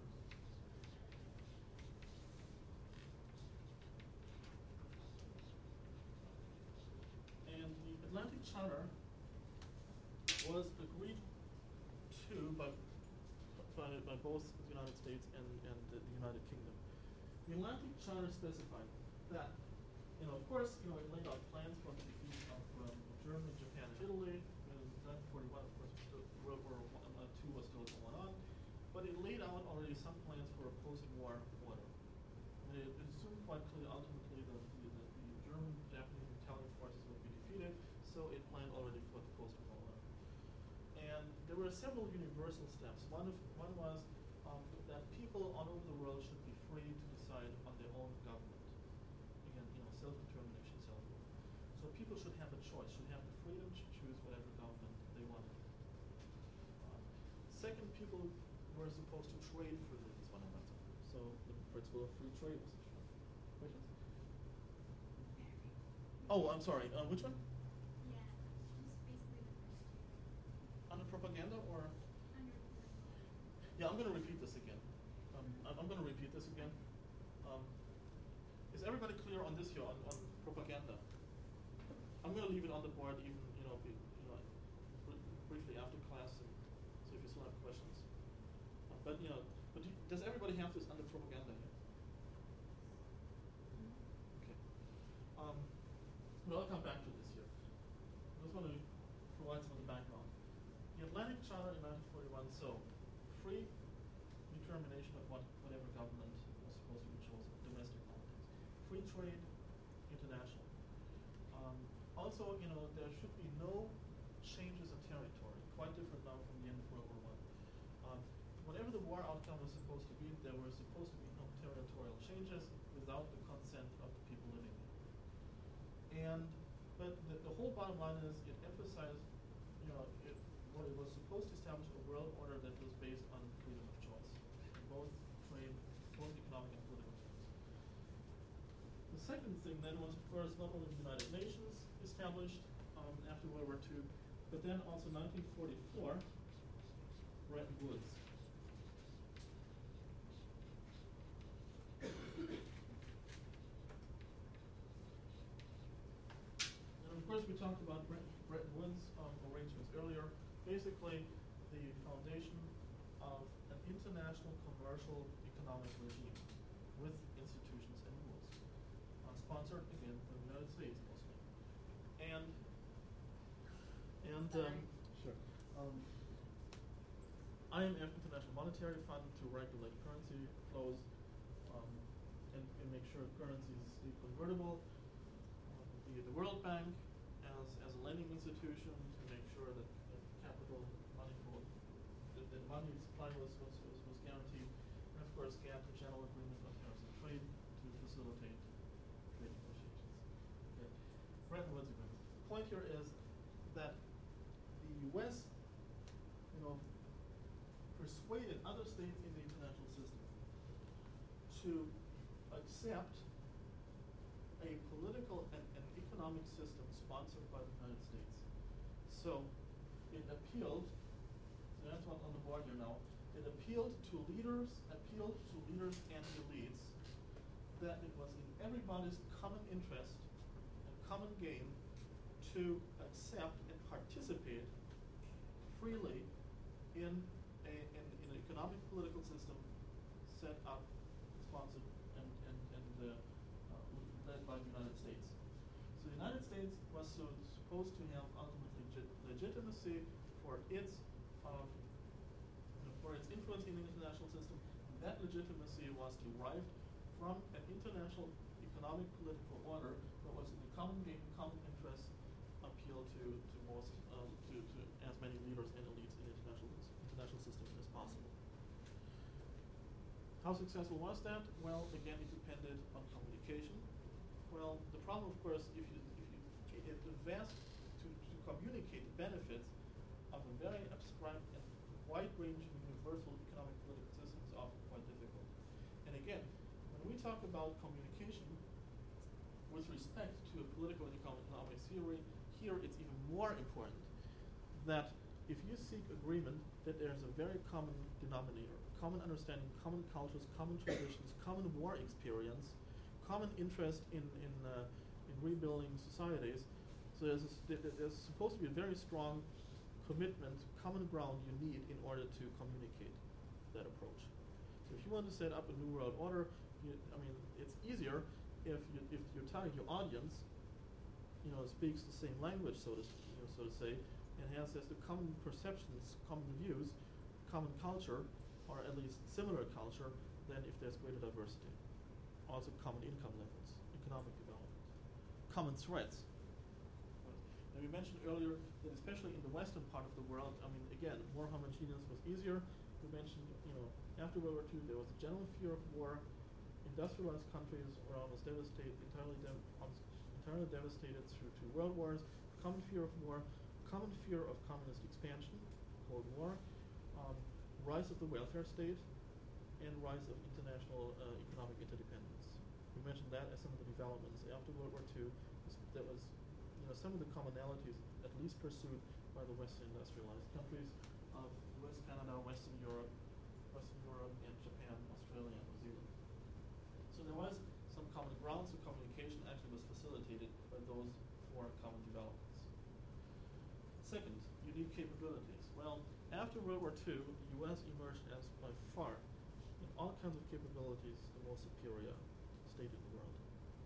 And the Atlantic Charter was agreed to by, by, by both the United States and, and the United Kingdom. The Atlantic Charter specified that, you know, of course, you know, it laid out plans for the defeat of, um, of Germany, Japan, and Italy. And in nineteen forty-one, of course, still, World War Two was still going on, but it laid out already some plans for a post-war order. And it, it assumed quite clearly, ultimately, that the, the, the German, Japanese, and Italian forces so it planned already for the post-war order. And there were several universal steps. One of one was um, that people all over the world should be free to decide on their own government. Again, you know, self-determination, self-rule. So people should have a choice, should have the freedom to choose whatever government they wanted. Uh, second, people were supposed to trade freely with one another. So the principle of free trade was ensured. Questions? Oh, I'm sorry. Uh, which one? Yeah, just basically the first two. Under propaganda or? Under Yeah, I'm going to repeat this again. Um, I'm, I'm going to repeat this again. Um, is everybody clear on this here, on, on propaganda? I'm going to leave it on the board even, you know, be, you know, br briefly after class, and so if you still have questions. Uh, but, you know, but do, does everybody have this under propaganda here? Okay. Um, but I'll come back to this here. I just want to provide some of the background. The Atlantic Charter in nineteen forty-one, so free determination of what whatever government was supposed to be chosen, domestic politics, free trade, international. Um, also, you know, there should be no changes of territory. Quite different now from the end of World War One. Um, whatever the war outcome was supposed to be, there were supposed to be no territorial changes without the consent of the people living there. And but the, the whole bottom line is it emphasized, you know, it, what it was supposed to establish a world order that was based on freedom of choice, both trade, both economic and political terms. The second thing then was, of course, not only the United Nations established um, after World War Two, but then also nineteen forty-four, Bretton Woods. And of course, we talked about Bret Bretton Woods um, arrangements earlier. Basically, the foundation of an international commercial economic regime with institutions and rules, uh, sponsored again by the United States mostly. And and um, sure. Um, I M F, International Monetary Fund, to regulate currency flows um, and, and make sure currencies stay convertible. Um, the, the World Bank as as a lending institution to make sure that, that capital money for that, that money supply was, was was was guaranteed, and of course GATT, the General Agreement on Tariffs and Trade, to facilitate trade negotiations. Okay. Bretton Woods Agreement. The point here is that the U S, you know, persuaded other states in the international system to accept a political and, and economic system sponsored by the United States. So it appealed, so that's what on the board here now, it appealed to leaders, appealed to leaders and elites that it was in everybody's common interest and common gain to accept and participate freely in a in, in an economic political system set up, sponsored, and and, and uh, uh, led by the United States. So the United States was so supposed to have ultimate legit legitimacy for its um, you know, for its influence in the international system. And that legitimacy was derived from an international economic political order that was in the common gain, common interest, appeal to to most um, to, to as many leaders and elites in the international international system as possible. How successful was that? Well, again, it depended on communication. Well, the problem, of course, if you if you it, the vast to, to communicate the benefits of a very abstract and wide-ranging universal economic political system is often quite difficult. And again, when we talk about communication with respect to a political and economic theory, here it's even more important that if you seek agreement, that there's a very common denominator, common understanding, common cultures, common traditions, common war experience, common interest in in, uh, in rebuilding societies. So there's, a, there's supposed to be a very strong commitment, common ground you need in order to communicate that approach. So if you want to set up a new world order, you, I mean, it's easier if you if you're telling your audience, you know, speaks the same language, so to you know, so to say, and has has the common perceptions, common views, common culture, or at least similar culture, than if there's greater diversity. Also, common income levels, economic development, common threats. And we mentioned earlier that especially in the western part of the world, I mean, again, more homogeneous was easier. We mentioned, you know, after World War Two, there was a general fear of war. Industrialized countries were almost devastated, entirely, de almost entirely devastated through two world wars. Common fear of war, common fear of communist expansion, Cold War, um, rise of the welfare state, and rise of international uh, economic interdependence. We mentioned that as some of the developments after World War Two. That was, you know, some of the commonalities at least pursued by the Western industrialized countries of U S, Canada, Western Europe, Western Europe, and Japan, Australia, and New Zealand. So there was some common ground, so communication actually was facilitated by those four common developments. Second, unique capabilities. Well, after World War Two, the U S emerged as by far, in all kinds of capabilities, the most superior state in the world.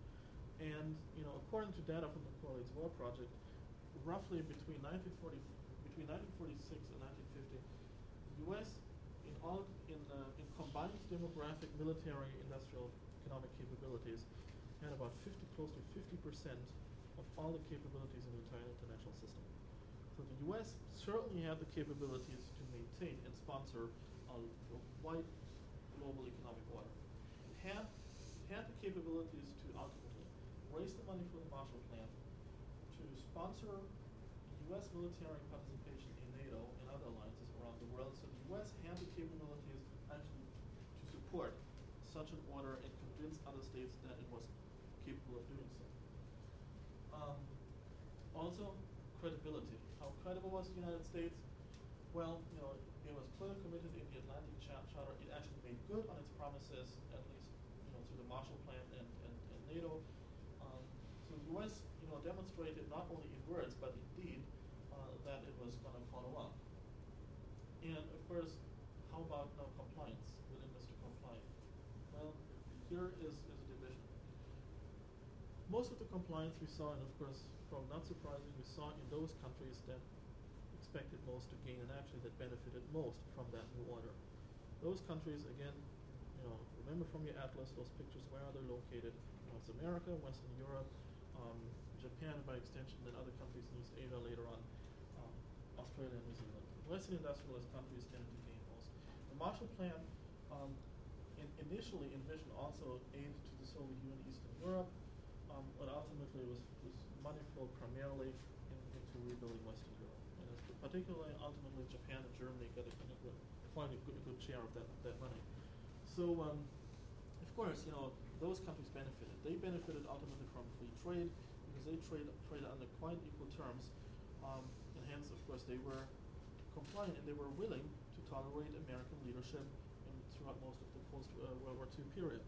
And, you know, according to data from the Correlates War Project, roughly between nineteen forty, between nineteen forty-six and nineteen fifty, the U S in all in uh, in combined demographic, military, industrial, economic capabilities had about fifty, close to fifty percent of all the capabilities in the entire international system. So the U S certainly had the capabilities to maintain and sponsor a, a wide global economic order. It had, it had the capabilities to ultimately raise the money for the Marshall Plan, to sponsor U S military participation in NATO and other alliances around the world. So the U S had the capabilities actually to support such an order and convince other states that it was capable of doing so. Um, also, credibility. How credible was the United States? Well, you know, it was clearly committed in the Atlantic Charter. It actually made good on its promises, at least, you know, through the Marshall Plan and, and, and NATO. Um, so the U S, you know, demonstrated not only in words but in deed uh, that it was going to follow up. And of course, how about now compliance, willingness to comply? Well, here is, is a division. Most of the compliance we saw, and of course, probably not surprising, we saw in those countries that expected most to gain and actually that benefited most from that new order. Those countries, again, you know, remember from your atlas, those pictures, where are they located? North America, Western Europe, um, Japan by extension, then other countries in East Asia later on, um, Australia and New Zealand. Western industrialized countries tend to gain most. The Marshall Plan um, in initially envisioned also aid to the Soviet Union, Eastern Europe, um, but ultimately was, was money flowed primarily in, into rebuilding Western Europe. And particularly, ultimately, Japan and Germany got a, a good, quite a good, a good share of that, that money. So, um, of course, you know, those countries benefited. They benefited ultimately from free trade because they trade traded under quite equal terms, um, and hence, of course, they were compliant and they were willing to tolerate American leadership in, throughout most of the post-World uh, War Two period.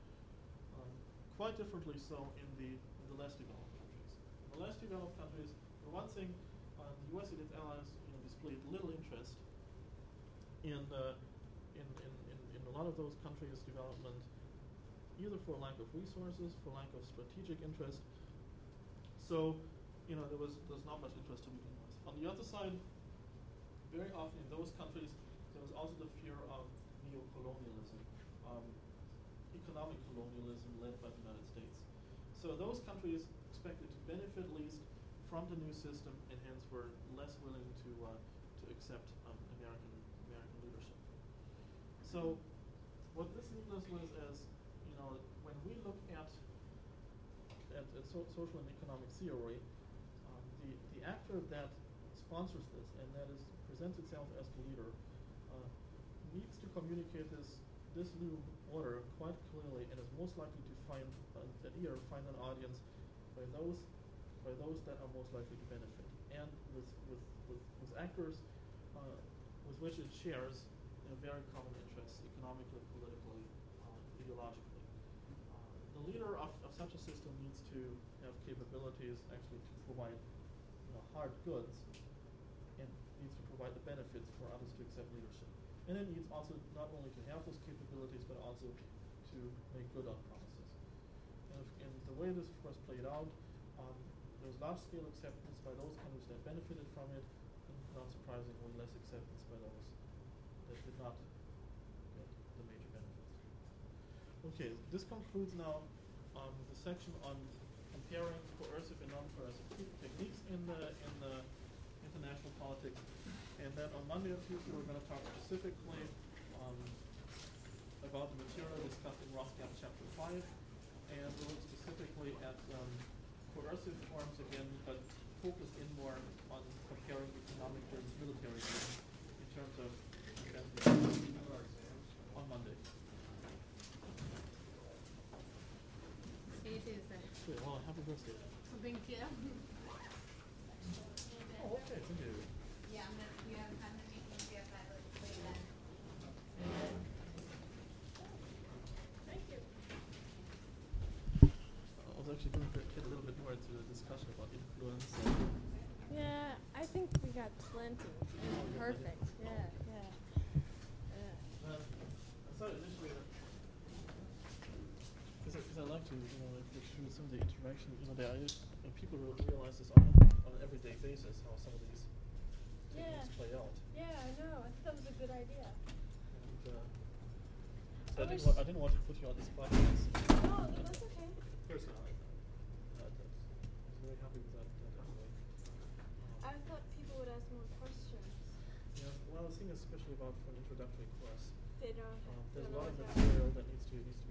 Um, quite differently so in the, in the less developed countries. In the less developed countries, for one thing, uh, the U S and its allies, you know, displayed little interest in, uh, in, in, in, in a lot of those countries' development, either for lack of resources, for lack of strategic interest. So, you know, there was there's not much interest to begin with. On the other side, very often in those countries, there was also the fear of neo-colonialism, um, economic colonialism led by the United States. So those countries expected to benefit least from the new system, and hence were less willing to uh, to accept um, American American leadership. So, what this leaves us with is, you know, when we look at at, at so social and economic theory, um, the the actor that sponsors this and that is presents itself as the leader uh, needs to communicate this this new order quite clearly, and is most likely to find uh, an ear, find an audience by those by those that are most likely to benefit, and with with with, with actors uh, with which it shares a very common interests, economically, politically, uh, ideologically. Uh, the leader of, of such a system needs to have capabilities actually to provide, you know, hard goods, and needs to provide the benefits for others to accept leadership. And it needs also not only to have those capabilities, but also to make good on promises. And, if, and the way this, of course, played out, um, there was large-scale acceptance by those countries that benefited from it, and not surprisingly, less acceptance by those that did not get the major benefits. Okay, this concludes now um, the section on, on comparing coercive and non-coercive te- techniques in the in the international politics. And then on Monday or Tuesday, we're going to talk specifically um, about the material discussed in Rothgard Chapter five, and we'll look specifically at um, coercive forms again, but focus in more on comparing economic versus military terms in terms of on Monday. It is. Good. Well, happy birthday. Thank you. Oh, okay. Thank you. Yeah, I'm gonna, you have time to make me feel that way then. Thank you. I was actually going to get a little bit more into the discussion about influence. And Yeah, I think we got plenty. Oh, you got Perfect. plenty? Yeah, Oh, okay. yeah. Yeah. Um, I thought initially that because I, I like to, you know, like, go through some of the interaction, you know, there are, uh, people will realize this on, on an everyday basis, how some of these Yeah. techniques play out. Yeah, I know. I thought that was a good idea. And, uh, so I, I didn't wish- wa- I didn't want to put you on the spot. Yes. No, no, that's okay. Personally, uh, that, I was very happy with that, that anyway. I thought people would ask more questions. Yeah, well, the thing is especially about for an introductory course. They don't. Um, there's a don't lot of know what material that needs to needs to